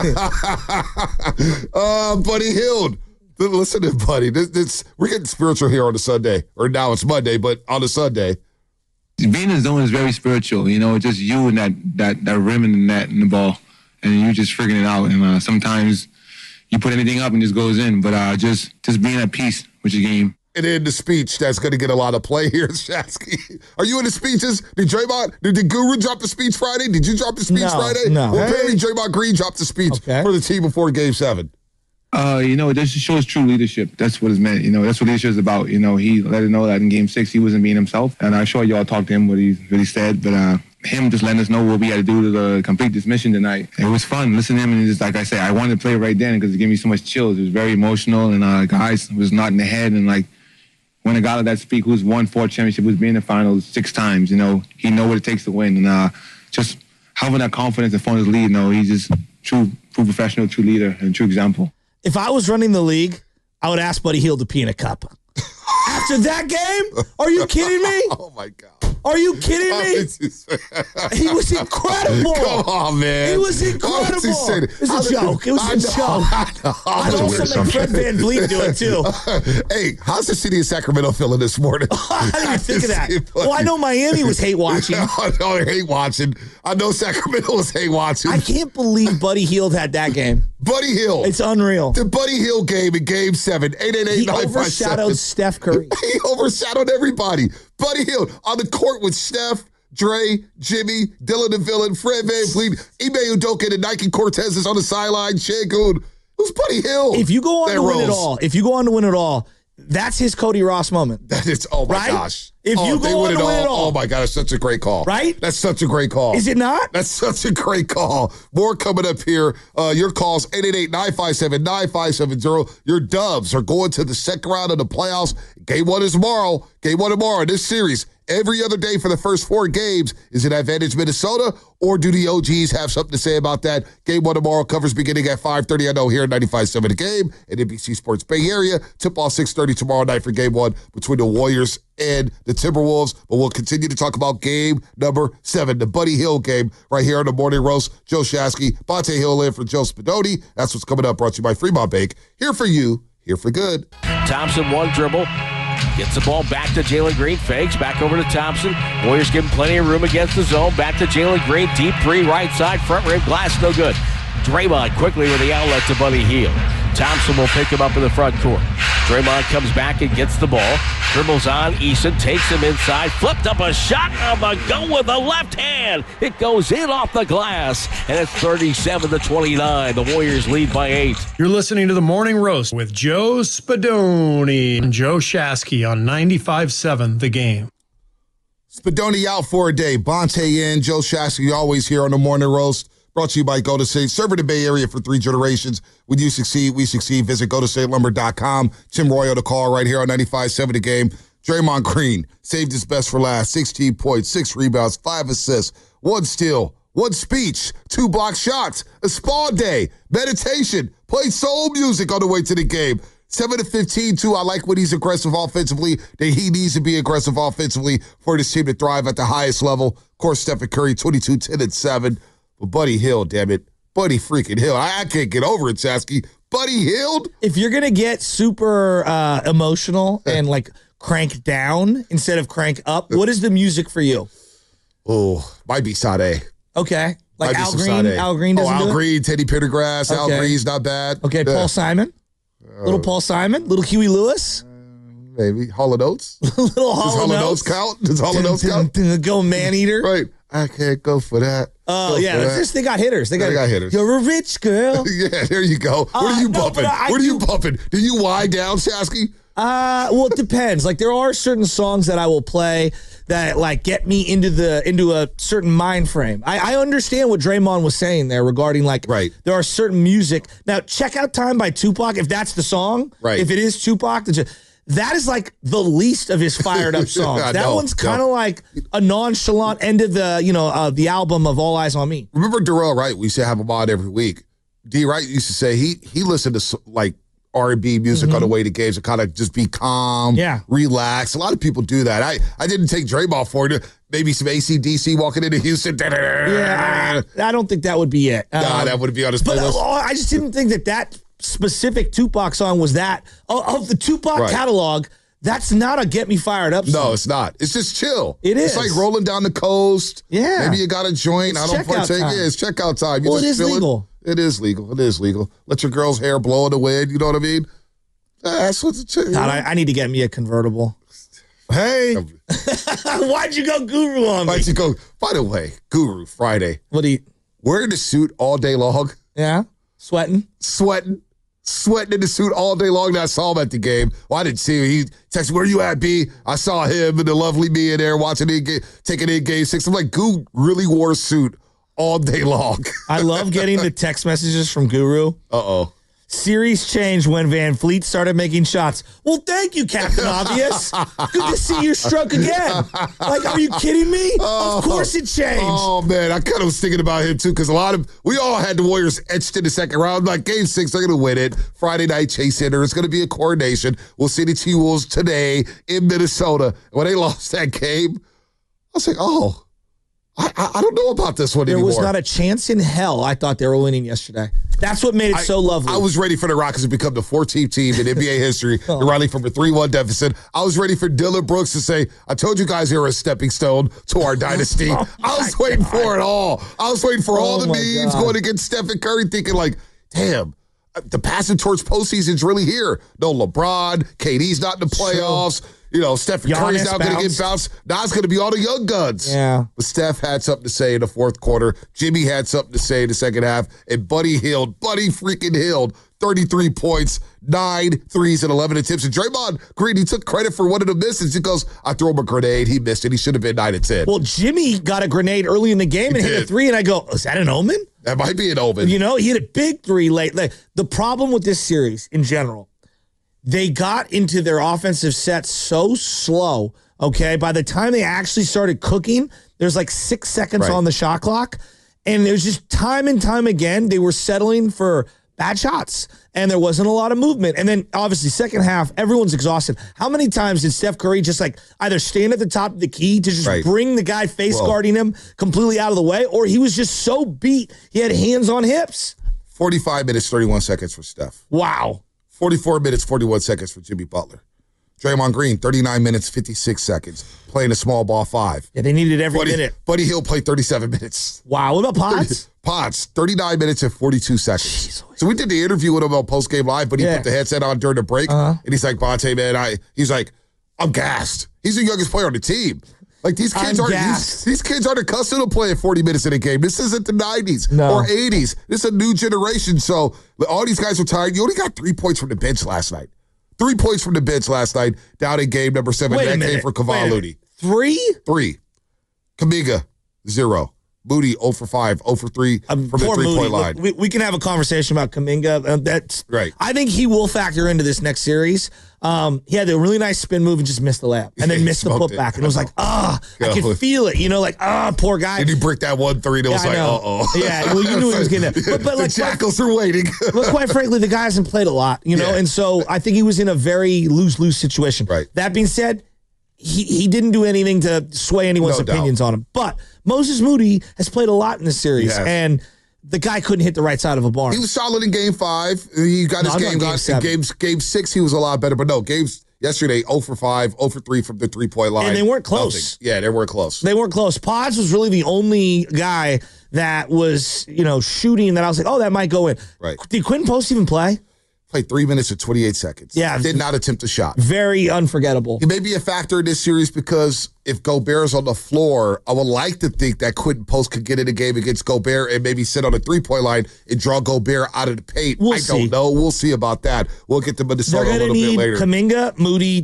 Buddy Hield. Listen to Buddy. We're getting spiritual here on a Sunday. Or now it's Monday, but on a Sunday. Being in the zone is very spiritual. You know, it's just you and that rim and the net and the ball, and you just figuring it out. And sometimes you put anything up and it just goes in. But just being at peace with your game. And in the speech, that's going to get a lot of play here, Shasky. Are you in the speeches? Did the Guru drop the speech Friday? Did you drop the speech Friday? No. Well, apparently Draymond Green dropped the speech for the team before Game 7. You know, this shows true leadership. That's what it's meant. You know, that's what leadership is about. You know, he let us know that in Game 6 he wasn't being himself. And I'm sure y'all talked to him what he said. But him just letting us know what we had to do to complete this mission tonight. It was fun listening to him. And just like I said, I wanted to play right then because it gave me so much chills. It was very emotional. And guys was nodding their head. And like when a guy like that speak who's won 4 championships, who's been in the finals 6 times, you know, he know what it takes to win. And just having that confidence and phone his lead, you know, he's just true professional, true leader, and true example. If I was running the league, I would ask Buddy Hield to pee in a cup. After that game? Are you kidding me? Oh, my God. Are you kidding me? He was incredible. Come on, man. He was incredible. It was a joke. It was a joke. I'd also make Fred VanVleet do it, too. Hey, how's the city of Sacramento feeling this morning? I didn't even think of that. Well, I know Miami was hate watching. they're hate watching. I know Sacramento was hate watching. I can't believe Buddy Hield had that game. Buddy Hield. It's unreal. The Buddy Hield game in Game 7. 888-957. He overshadowed Steph Curry. He overshadowed everybody. Buddy Hield on the court with Steph, Dre, Jimmy, Dylan the Villain, Fred VanVleet, Ime Udoka, and Nike Cortez is on the sideline. Şengün. Who's Buddy Hield? If you go on to win it all, that's his Cody Ross moment. That is, oh my gosh. If you go on to win it all. Oh my God, that's such a great call. Right? That's such a great call. Is it not? That's such a great call. More coming up here. Your calls, 888-957-9570. Your Dubs are going to the second round of the playoffs. Game 1 is tomorrow. Game 1 tomorrow in this series. every other day for the first 4 games. Is it advantage Minnesota, or do the OGs have something to say about that? Game 1 tomorrow, covers beginning at 5:30. I know here at 95.7 The Game and NBC Sports Bay Area. Tip-off 6:30 tomorrow night for Game 1 between the Warriors and the Timberwolves. But we'll continue to talk about game number 7, the Buddy Hield game, right here on the Morning Roast. Joe Shasky, Bonte Hill in for Joe Spadoni. That's what's coming up, brought to you by Fremont Bank. Here for you, here for good. Thompson, one dribble. Gets the ball back to Jalen Green. Fakes back over to Thompson. Warriors give him plenty of room against the zone. Back to Jalen Green. Deep 3, right side. Front rim glass, no good. Draymond quickly with the outlet to Buddy Hield. Thompson will pick him up in the front court. Draymond comes back and gets the ball. Dribbles on. Eason takes him inside. Flipped up a shot on the go with the left hand. It goes in off the glass. And it's 37-29. The Warriors lead by 8. You're listening to The Morning Roast with Joe Spadoni and Joe Shasky on 95.7 The Game. Spadoni out for a day. Bonte in. Joe Shasky always here on The Morning Roast. Brought to you by Golden State. Serving the Bay Area for 3 generations. When you succeed, we succeed. Visit GoldenStateLumber.com. Tim Roy on the call right here on 95.7 The Game. Draymond Green saved his best for last. 16 points, 6 rebounds, 5 assists, 1 steal, 1 speech, 2 block shots, a spa day, meditation, played soul music on the way to the game. 7-15, too. I like when he's aggressive offensively. That he needs to be aggressive offensively for this team to thrive at the highest level. Of course, Stephen Curry, 22, 10, and 7. But Buddy Hield, damn it. Buddy freaking Hield. I can't get over it, Sasky. Buddy Hield? If you're going to get super emotional and like crank down instead of crank up, what is the music for you? Oh, might be Sade. Okay. Like Might Al be some Green? Sade. Al Green doesn't do Al it? Green, Teddy Pendergrass. Al Okay. Green's not bad. Okay, Yeah. Paul Simon? Little Paul Simon? Little Huey Lewis? Maybe. Hall & Oates? Little Does Hall & Oates count? Does Hall & Oates count? Go Man-Eater? Right. I can't go for that. Oh, Go yeah. for It's that. just, they got hitters. They got hitters. You're a rich girl. Yeah, there you go. What are you no, bumping? but I What are you do- bumping? Do you wind down, Shasky? Well, it depends. Like, there are certain songs that I will play that like get me into a certain mind frame. I understand what Draymond was saying there regarding like there are certain music. Now, Check Out Time by Tupac, if that's the song, Right. if it is Tupac, that is like the least of his fired up songs. I That know, one's kind of like a nonchalant end of the album of All Eyes on Me. Remember Darrell Wright? We used to have him on every week. D. Wright used to say he listened to like R&B music on the way to games to kind of just be calm, relax. A lot of people do that. I didn't take Draymond for it. Maybe some AC/DC walking into Houston. Yeah, I don't think that would be it. Nah, that would be on his playlist. I just didn't think that specific Tupac song was that. Of the Tupac catalog, that's not a get me fired up song. No, it's not. It's just chill. It is. It's like rolling down the coast. Yeah. Maybe you got a joint. It's I don't checkout partake. time. Yeah, it's checkout time. You Well, it just is feel legal. It is legal. It is legal. Let your girl's hair blow in the wind. You know what I mean? That's what's God, I need to get me a convertible. Hey. Why'd you go guru on me? Why'd you go? By the way, Guru, Friday. What do you? Wearing the suit all day long. Yeah. Sweating in the suit all day long. And I saw him at the game. Well, I didn't see him. He texted, "Where you at, B?" I saw him and the lovely me in there watching it, taking in game 6. I'm like, Goo really wore a suit all day long. I love getting the text messages from Guru. Uh-oh. Series changed when Van Fleet started making shots. Well, thank you, Captain Obvious. Good to see your stroke again. Like, are you kidding me? Of course it changed. Oh, man. I kind of was thinking about him, too, because we all had the Warriors etched in the second round. Like, game 6, they're going to win it. Friday night, Chase Center. It's going to be a coronation. We'll see the T-Wolves today in Minnesota. When they lost that game, I was like, oh, I don't know about this one anymore. There was not a chance in hell I thought they were winning yesterday. That's what made it so lovely. I was ready for the Rockets to become the 14th team in NBA history to rally from a 3-1 deficit. I was ready for Dylan Brooks to say, I told you guys you're a stepping stone to our dynasty. I was waiting for it all. I was waiting for all the memes going against Stephen Curry, thinking like, damn, the passing torch postseason's really here. No LeBron, KD's not in the playoffs. You know, Stephen Curry's now going to get bounced. Now it's going to be all the young guns. Yeah. But Steph had something to say in the fourth quarter. Jimmy had something to say in the second half. And Buddy freaking Hield, 33 points, 9 threes, and 11 attempts. And Draymond Green, he took credit for one of the misses. He goes, I threw him a grenade. He missed it. He should have been 9 and 10. Well, Jimmy got a grenade early in the game and hit a 3, and I go, is that an omen? That might be an omen. You know, he hit a big 3 late. The problem with this series in general, they got into their offensive set so slow, okay? By the time they actually started cooking, there's like 6 seconds on the shot clock. And it was just time and time again, they were settling for bad shots. And there wasn't a lot of movement. And then, obviously, second half, everyone's exhausted. How many times did Steph Curry just like either stand at the top of the key to just bring the guy face guarding him completely out of the way, or he was just so beat, he had hands on hips? 45 minutes, 31 seconds for Steph. Wow. 44 minutes, 41 seconds for Jimmy Butler. Draymond Green, 39 minutes, 56 seconds, playing a small ball 5. Yeah, they needed every minute. Buddy Hield played 37 minutes. Wow. What about Potts? Potts, 39 minutes and 42 seconds. So we did the interview with him on Post Game Live, but he put the headset on during the break, and he's like, Bonte, man, he's like, I'm gassed. He's the youngest player on the team. Like, these kids aren't accustomed to playing 40 minutes in a game. This isn't the 90s or 80s. This is a new generation. So all these guys are tired. You only got 3 points from the bench last night. 3 points from the bench last night down in game number 7. That came for Kevon Looney. 3? 3. Kuminga, 0. Moody, 0 for 5, 0 for 3 from the three-point line. Look, we can have a conversation about Kuminga. That's right. I think he will factor into this next series. He had a really nice spin move and just missed the layup, and then missed the putback. And it was like, I could feel it. You know, like, poor guy. And he bricked that 1-3, and it was like, uh-oh. Yeah, well, you knew he was getting it. But like, the Jackals are waiting. But quite frankly, the guy hasn't played a lot, you know, and so I think he was in a very lose-lose situation. Right. That being said, he didn't do anything to sway anyone's opinions on him. But Moses Moody has played a lot in this series, and the guy couldn't hit the right side of a barn. He was solid in Game 5. He got his game gone. In Game 6, he was a lot better. But no, games yesterday, 0 for 5, 0 for 3 from the three-point line. And they weren't close. Nothing. Yeah, they weren't close. They weren't close. Pods was really the only guy that was, shooting that I was like, that might go in. Right. Did Quinn Post even play? Played 3 minutes and 28 seconds. Yeah. Did not attempt a shot. Very unforgettable. It may be a factor in this series because if Gobert's on the floor, I would like to think that Quentin Post could get in a game against Gobert and maybe sit on a three-point line and draw Gobert out of the paint. We'll I see. don't know. We'll see about that. We'll get to Minnesota a little bit later. Kuminga, Moody,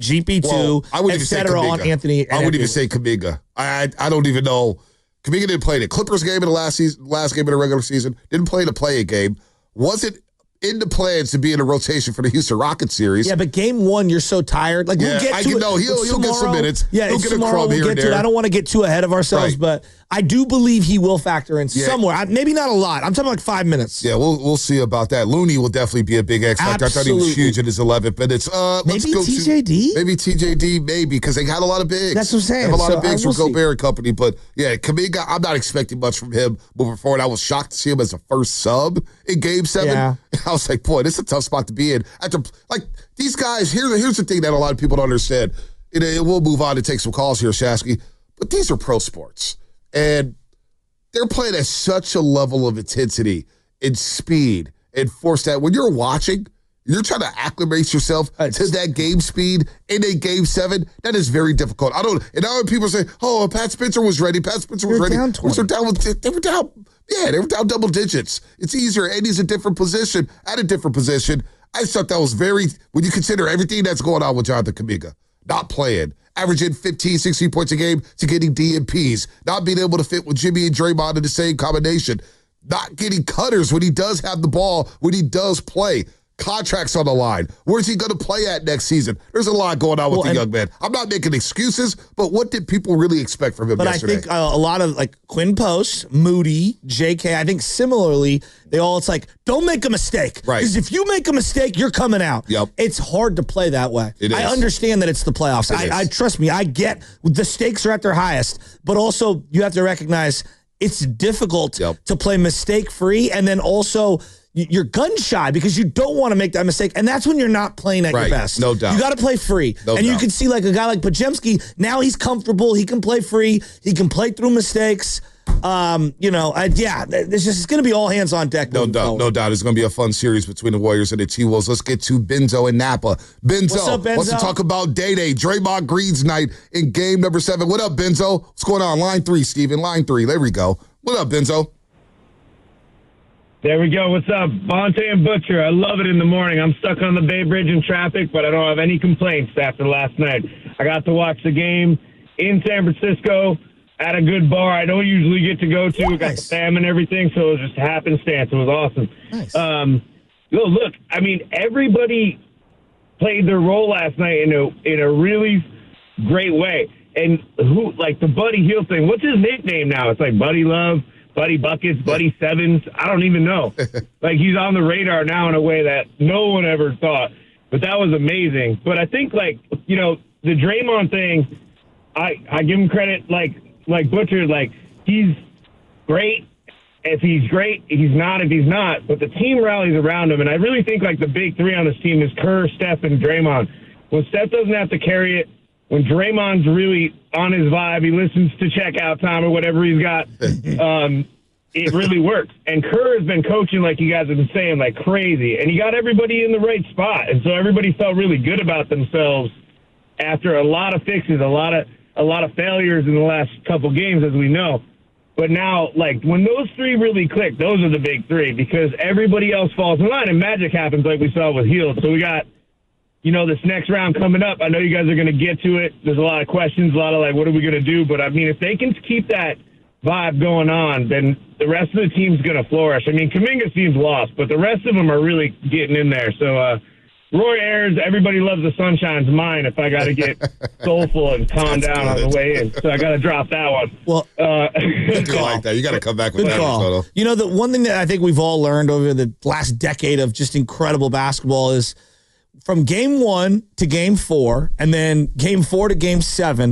GP2, etc. on Anthony. I wouldn't even say Kuminga. I don't even know. Kuminga didn't play in the Clippers game in the last game of the regular season. Didn't play in the play-in game. Wasn't in the plans to be in a rotation for the Houston Rockets series. Yeah, but game 1, you're so tired. Like, we'll get to it. No, he'll get some minutes. Yeah, he'll get a tomorrow crumb here and there. I don't want to get too ahead of ourselves, but I do believe he will factor in somewhere. Maybe not a lot. I'm talking like 5 minutes. Yeah, we'll see about that. Looney will definitely be a big X factor. I thought he was huge in his 11 minutes. Maybe TJD? Maybe TJD, because they got a lot of bigs. That's what I'm saying. They have a lot of bigs from Gobert and company. But yeah, Kuminga, I'm not expecting much from him moving forward. I was shocked to see him as a first sub in Game 7. Yeah. I was like, boy, this is a tough spot to be in. After, like, these guys, here's the thing that a lot of people don't understand. We'll move on to take some calls here, Shasky. But these are pro sports. And they're playing at such a level of intensity and speed and force that when you're watching, you're trying to acclimate yourself to that game speed in a Game 7. That is very difficult. And now when people say, Pat Spencer was ready. Pat Spencer was ready. They were down double digits. It's easier. And he's at a different position. I just thought that was when you consider everything that's going on with Jonathan Kuminga, not playing, averaging 15, 16 points a game to getting DNPs, not being able to fit with Jimmy and Draymond in the same combination, not getting cutters when he does have the ball, when he does play. Contracts on the line. Where's he going to play at next season? There's a lot going on with the young man. I'm not making excuses, but what did people really expect from him yesterday? I think a lot of, like, Quinn Post, Moody, JK, I think similarly, it's like, don't make a mistake. Right. Because if you make a mistake, you're coming out. Yep. It's hard to play that way. It is. I understand that it's the playoffs. I trust me, I get the stakes are at their highest, but also you have to recognize it's difficult to play mistake-free, and then also you're gun shy because you don't want to make that mistake. And that's when you're not playing at your best. No doubt. You got to play free. You can see like a guy like Podziemski, now he's comfortable. He can play free. He can play through mistakes. It's going to be all hands on deck. No doubt. It's going to be a fun series between the Warriors and the T-Wolves. Let's get to Benzo and Napa. Benzo, what's up, Benzo? Wants to talk about Day-Day, Draymond Green's night in game number 7. What up, Benzo? What's going on? Line 3, Steven. Line 3. There we go. What up, Benzo? There we go. What's up? Bonte and Butcher. I love it in the morning. I'm stuck on the Bay Bridge in traffic, but I don't have any complaints after last night. I got to watch the game in San Francisco at a good bar I don't usually get to go to. Got the fam and everything, so it was just happenstance. It was awesome. Nice. Look, I mean, everybody played their role last night in a really great way. And the Buddy Hield thing, what's his nickname now? It's like Buddy Love, Buddy Buckets, Buddy Sevens. I don't even know. He's on the radar now in a way that no one ever thought. But that was amazing. But I think, the Draymond thing, I give him credit, like Butcher, he's great. If he's great, he's not if he's not. But the team rallies around him. And I really think, the big three on this team is Kerr, Steph, and Draymond. When Steph doesn't have to carry it, when Draymond's really on his vibe, he listens to checkout time or whatever he's got, it really works. And Kerr has been coaching, like you guys have been saying, like crazy. And he got everybody in the right spot. And so everybody felt really good about themselves after a lot of fixes, a lot of failures in the last couple games, as we know. But now, when those three really click, those are the big three, because everybody else falls in line, and magic happens like we saw with Hield. So we got, this next round coming up. I know you guys are going to get to it. There's a lot of questions, a lot of, what are we going to do? But, if they can keep that vibe going on, then the rest of the team's going to flourish. Kuminga seems lost, but the rest of them are really getting in there. So, Roy Ayers, everybody loves the sunshine's mine if I got to get soulful and calm down on the way in. So I got to drop that one. Well, good call. Like that. You got to come back with that one, Soto. The one thing that I think we've all learned over the last decade of just incredible basketball is from game 1 to game 4 and then game 4 to game 7,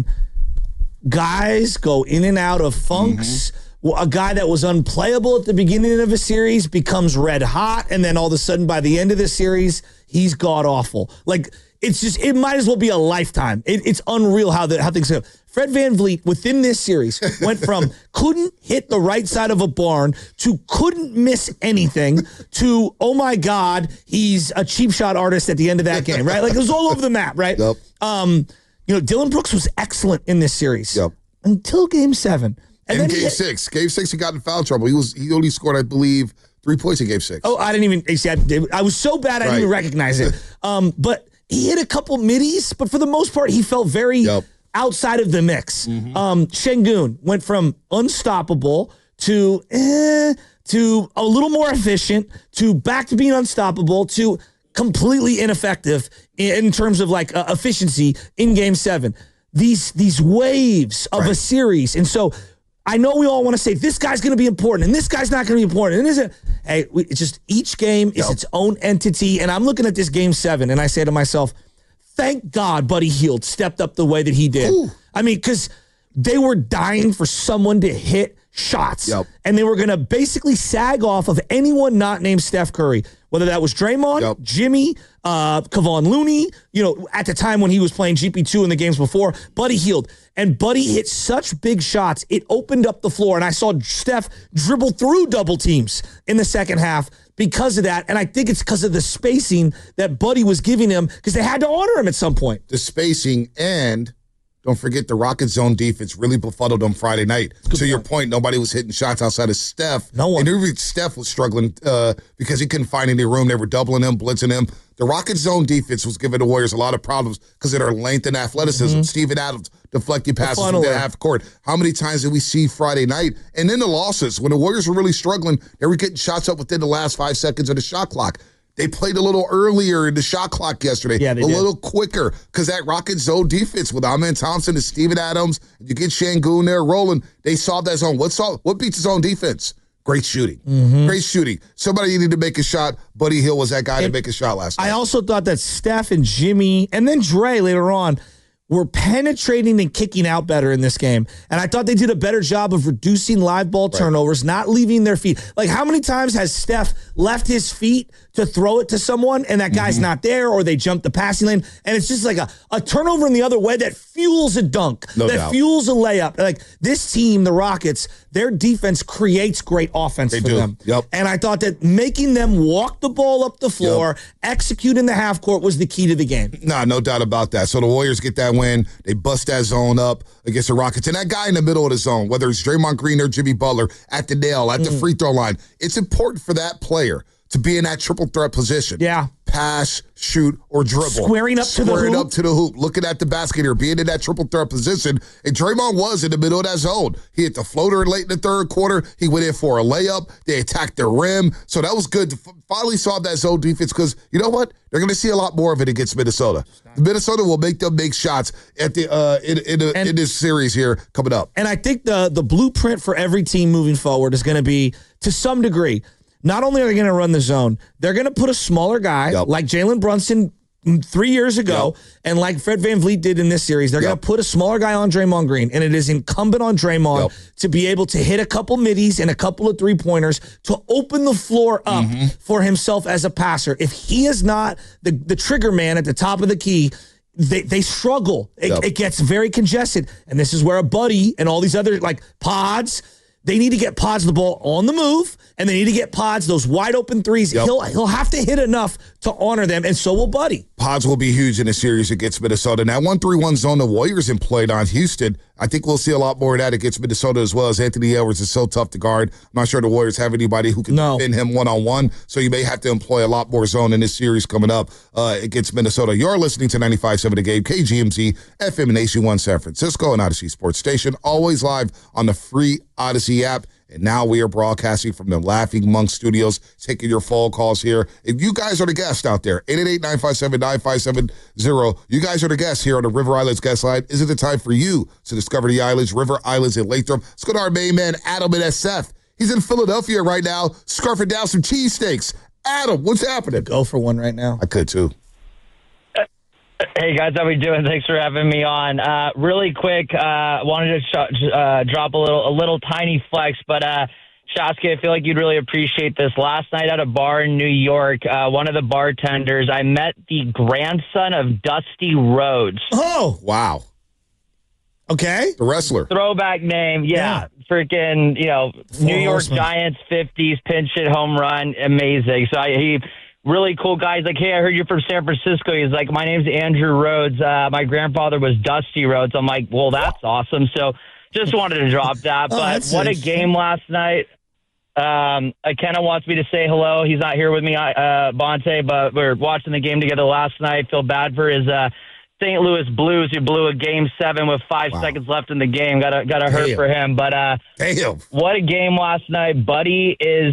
guys go in and out of funks. A guy that was unplayable at the beginning of a series becomes red hot, and then all of a sudden by the end of the series, he's god-awful. It's just, it might as well be a lifetime. It's unreal how things go. Fred VanVleet, within this series, went from couldn't hit the right side of a barn to couldn't miss anything to, oh my God, he's a cheap shot artist at the end of that game, right? It was all over the map, right? Yep. Dylan Brooks was excellent in this series. Yep. Until game 7. And then game 6. Game 6, he got in foul trouble. He only scored, I believe, 3 points in game 6. Oh, I didn't even see. I was so bad I didn't even recognize it. But he hit a couple middies, but for the most part, he felt very outside of the mix. Şengün went from unstoppable to a little more efficient to back to being unstoppable to completely ineffective in terms of efficiency in game 7. These waves of a series, and so I know we all want to say this guy's going to be important and this guy's not going to be important. And it's just each game is its own entity. And I'm looking at this game 7 and I say to myself, thank God Buddy Hield stepped up the way that he did. Ooh. Because they were dying for someone to hit shots. And they were going to basically sag off of anyone not named Steph Curry, whether that was Draymond, Jimmy, Kevon Looney, at the time when he was playing GP2 in the games before, Buddy Hield. And Buddy hit such big shots, it opened up the floor. And I saw Steph dribble through double teams in the second half because of that. And I think it's because of the spacing that Buddy was giving him, because they had to honor him at some point. The spacing, and don't forget the Rockets zone defense really befuddled them Friday night. To your point, nobody was hitting shots outside of Steph. No one. And even Steph was struggling because he couldn't find any room. They were doubling him, blitzing him. The Rockets zone defense was giving the Warriors a lot of problems because of their length and athleticism. Steven Adams deflecting passes from the half court. How many times did we see Friday night? And then the losses. When the Warriors were really struggling, they were getting shots up within the last 5 seconds of the shot clock. They played a little earlier in the shot clock yesterday. Yeah, they did. Little quicker, because that Rockets zone defense with Amen Thompson and Steven Adams, you get Şengün there rolling, they solved that zone. What beats the zone defense? Great shooting. Great shooting. Somebody needed to make a shot. Buddy Hield was that guy to make a shot last night. I also thought that Steph and Jimmy, and then Dre later on, were penetrating and kicking out better in this game. And I thought they did a better job of reducing live ball turnovers, not leaving their feet. How many times has Steph left his feet to throw it to someone and that guy's not there, or they jump the passing lane, and it's just like a turnover in the other way that fuels a dunk, fuels a layup. This team, the Rockets, their defense creates great offense for them. And I thought that making them walk the ball up the floor, execute in the half court was the key to the game. No doubt about that. So the Warriors get that win. They bust that zone up against the Rockets. And that guy in the middle of the zone, whether it's Draymond Green or Jimmy Butler, at the nail, at the free throw line, it's important for that player to be in that triple threat position. pass, shoot, or dribble. Squaring up to the hoop. Looking at the basket here, being in that triple threat position. And Draymond was in the middle of that zone. He hit the floater late in the third quarter. He went in for a layup. They attacked the rim. So that was good to finally solve that zone defense because you know what? They're going to see a lot more of it against Minnesota. Minnesota will make them make shots at the in this series here coming up. And I think the blueprint for every team moving forward is going to be, to some degree, not only are they going to run the zone, they're going to put a smaller guy like Jalen Brunson 3 years ago and like Fred VanVleet did in this series. They're going to put a smaller guy on Draymond Green, and it is incumbent on Draymond to be able to hit a couple middies and a couple of three-pointers to open the floor up for himself as a passer. If he is not the trigger man at the top of the key, they struggle. It gets very congested, and this is where a Buddy and all these other like pods, they need to get Pods the ball on the move, and they need to get Pods those wide open threes. He'll have to hit enough to honor them, and so will Buddy. Pods will be huge in a series against Minnesota. Now, 1-3-1 zone the Warriors employed on Houston. I think we'll see a lot more of that against Minnesota as well, as Anthony Edwards is so tough to guard. I'm not sure the Warriors have anybody who can defend him one-on-one, so you may have to employ a lot more zone in this series coming up against Minnesota. You're listening to 95.7 The Game, KGMZ, FM Nation 1 San Francisco, and Odyssey Sports Station, always live on the free Odyssey app. And now we are broadcasting from the Laughing Monk Studios, taking your phone calls here. If you guys are the guests out there, 888-957-9570, you guys are the guests here on the River Islands guest line. Is it the time for you to discover the islands, River Islands, and Lathrop? Let's go to our main man, Adam in SF. He's in Philadelphia right now, scarfing down some cheesesteaks. Adam, what's happening? Go for one right now. I could too. Hey, guys, how we doing? Thanks for having me on. Really quick, wanted to drop a little tiny flex, but Shasky, I feel like you'd really appreciate this. Last night at a bar in New York, one of the bartenders, I met the grandson of Dusty Rhodes. Oh, wow. Okay. The wrestler. Throwback name, yeah. Freaking, New York Giants, 50s, pinch hit home run, amazing. So he... really cool guy. He's like, hey, I heard you're from San Francisco. He's like, my name's Andrew Rhodes. My grandfather was Dusty Rhodes. I'm like, well, that's awesome. So just wanted to drop that. But what a game last night. Kenna wants me to say hello. He's not here with me, Bonte, but we're watching the game together last night. Feel bad for his St. Louis Blues, who blew a Game 7 with 5 seconds left in the game. Got to hurt for him. But what a game last night. Buddy is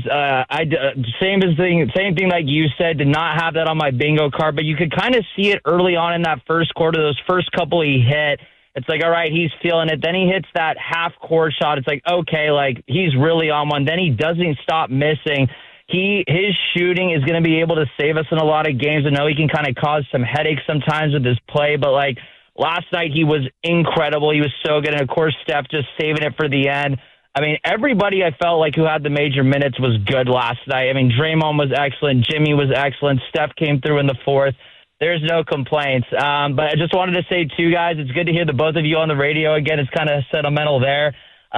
same thing like you said. Did not have that on my bingo card, but you could kind of see it early on in that first quarter. Those first couple he hit, it's like, all right, he's feeling it. Then he hits that half-court shot. It's like, okay, like he's really on one. Then he doesn't stop missing. His shooting is going to be able to save us in a lot of games. I know he can kind of cause some headaches sometimes with his play, but like last night he was incredible. He was so good. And of course, Steph just saving it for the end. I mean, everybody I felt like who had the major minutes was good last night. I mean, Draymond was excellent. Jimmy was excellent. Steph came through in the fourth. There's no complaints. But I just wanted to say, too, guys, it's good to hear the both of you on the radio again. It's kind of sentimental there.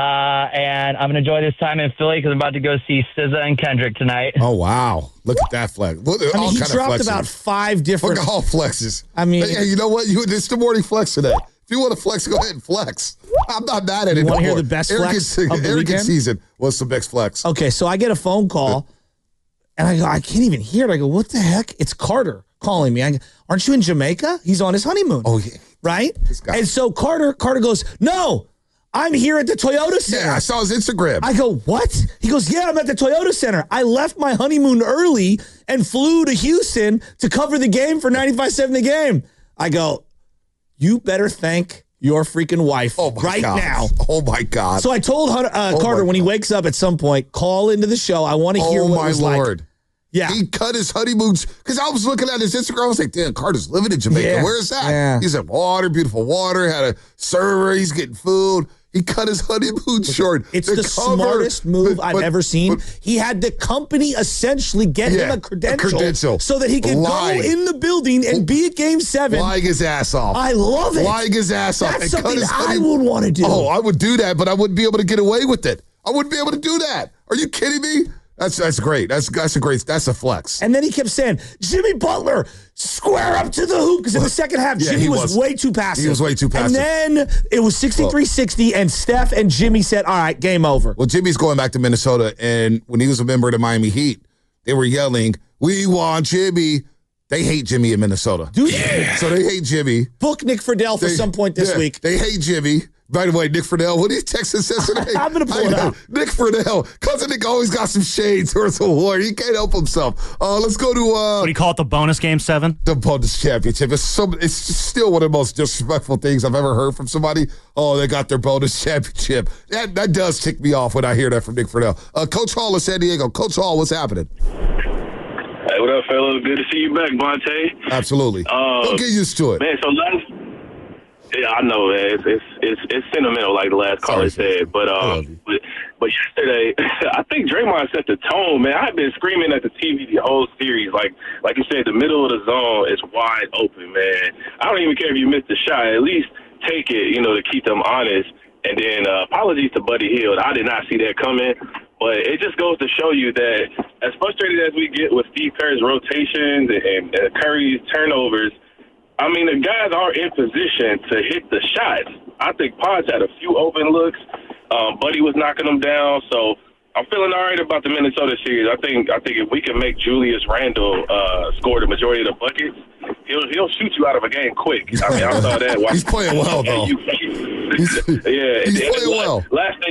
And I'm going to enjoy this time in Philly because I'm about to go see SZA and Kendrick tonight. Oh, wow. Look at that flex. He dropped about 5 different. Look at all flexes. I mean. Hey, you know what? It's the morning flex today. If you want to flex, go ahead and flex. I'm not mad at it. You want to hear the best flex of the weekend? Season was the best flex. Okay, so I get a phone call, and I go, I can't even hear it. I go, what the heck? It's Carter calling me. I go, aren't you in Jamaica? He's on his honeymoon. Oh, yeah. Right? And so Carter goes, no. I'm here at the Toyota Center. Yeah, I saw his Instagram. I go, what? He goes, yeah, I'm at the Toyota Center. I left my honeymoon early and flew to Houston to cover the game for 95.7 The Game. I go, you better thank your freaking wife now. Oh, my God. So I told Carter when he wakes up at some point, call into the show. I want to hear what it was like. Yeah. He cut his honeymoons. Because I was looking at his Instagram. I was like, damn, Carter's living in Jamaica. Yeah. Where is that? Yeah. He's at water, beautiful water, had a server. He's getting food. He cut his honeymoon short. It's the smartest move I've ever seen. He had the company essentially get him a credential so that he could go in the building and be at Game 7. Lying his ass off. I love it. Lying his ass off. That's something I would want to do. Oh, I would do that, but I wouldn't be able to get away with it. I wouldn't be able to do that. Are you kidding me? That's great. That's a flex. And then he kept saying, Jimmy Butler, square up to the hoop. Because in the second half, Jimmy was way too passive. He was way too passive. And then it was 63-60, and Steph and Jimmy said, all right, game over. Well, Jimmy's going back to Minnesota, and when he was a member of the Miami Heat, they were yelling, we want Jimmy. They hate Jimmy in Minnesota. Do they? So they hate Jimmy. Book Nick Friedel for some point this week. They hate Jimmy. By the way, Nick Friedel, what did he text us yesterday? I'm going to pull it out. Nick Friedel. Cousin Nick always got some shade towards the war. He can't help himself. Let's go to... what do you call it, the bonus game 7? The bonus championship. It's still one of the most disrespectful things I've ever heard from somebody. Oh, they got their bonus championship. That does tick me off when I hear that from Nick Friedel. Coach Hall of San Diego. Coach Hall, what's happening? Hey, what up, fellas? Good to see you back, Vontae. Absolutely. Don't get used to it. Man, yeah, I know, man. It's sentimental, like the last caller said. But yesterday, I think Draymond set the tone, man. I've been screaming at the TV the whole series. Like you said, the middle of the zone is wide open, man. I don't even care if you missed the shot. At least take it, to keep them honest. And then apologies to Buddy Hield. I did not see that coming. But it just goes to show you that as frustrated as we get with Steve Kerr's rotations and Curry's turnovers, I mean, the guys are in position to hit the shots. I think Podge had a few open looks. Buddy was knocking them down. So I'm feeling all right about the Minnesota series. I think if we can make Julius Randle score the majority of the buckets, he'll shoot you out of a game quick. I mean, I saw that. He's playing well, though. He's playing well.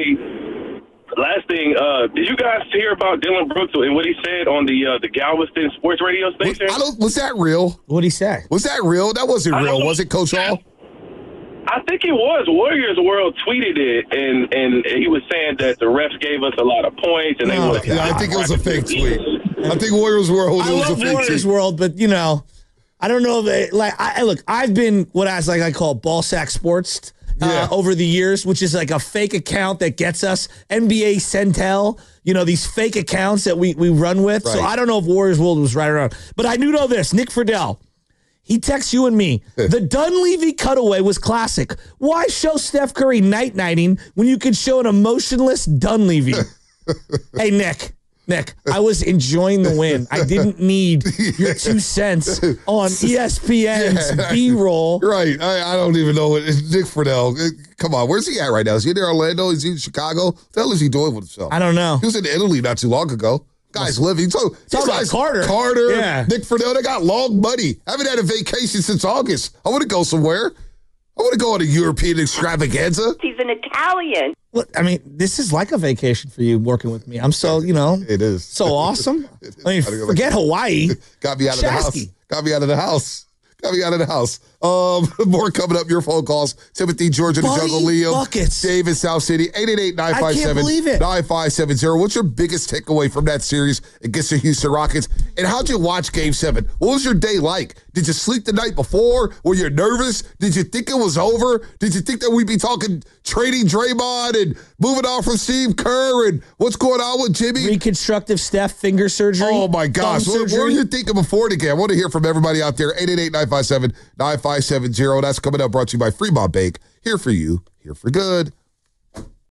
Last thing, did you guys hear about Dylan Brooks and what he said on the Galveston sports radio station? Was that real? What'd he say? Was that real? That wasn't real, was it, Coach Hall? I think it was. Warriors World tweeted it, and he was saying that the refs gave us a lot of points. And I think it was a fake tweet. I think Warriors World was a fake tweet. Warriors World, but, I don't know if look, I've been what I call ball sack sports over the years, which is like a fake account that gets us NBA Centel, these fake accounts that we run with. Right. So I don't know if Warriors World was right around. But I do know this, Nick Friedel, he texts you and me. The Dunleavy cutaway was classic. Why show Steph Curry night-nighting when you could show an emotionless Dunleavy? Hey, Nick, I was enjoying the win. I didn't need your 2 cents on ESPN's B-roll. Right. I don't even know what Nick Friedel. Come on, where's he at right now? Is he in Orlando? Is he in Chicago? What the hell is he doing with himself? I don't know. He was in Italy not too long ago. Guys living. Talk about Carter. Yeah. Nick Friedel, they got long money. I haven't had a vacation since August. I want to go somewhere. I want to go on a European extravaganza. He's an Italian. Well, I mean, this is like a vacation for you working with me. I'm so, It is. So awesome. I mean, forget Hawaii. Got me out of the house. Got me out of the house. More coming up, your phone calls. Timothy, Georgia, the Jungle, Leo. Buckets. Dave in South City, 888-957-9570. What's your biggest takeaway from that series against the Houston Rockets? And how'd you watch Game 7? What was your day like? Did you sleep the night before? Were you nervous? Did you think it was over? Did you think that we'd be talking trading Draymond and moving on from Steve Kerr and what's going on with Jimmy? Reconstructive Steph finger surgery. Oh, my gosh. What were you thinking before the game? I want to hear from everybody out there. 888-957-9570. That's coming up, brought to you by Fremont Bank. Here for you, here for good.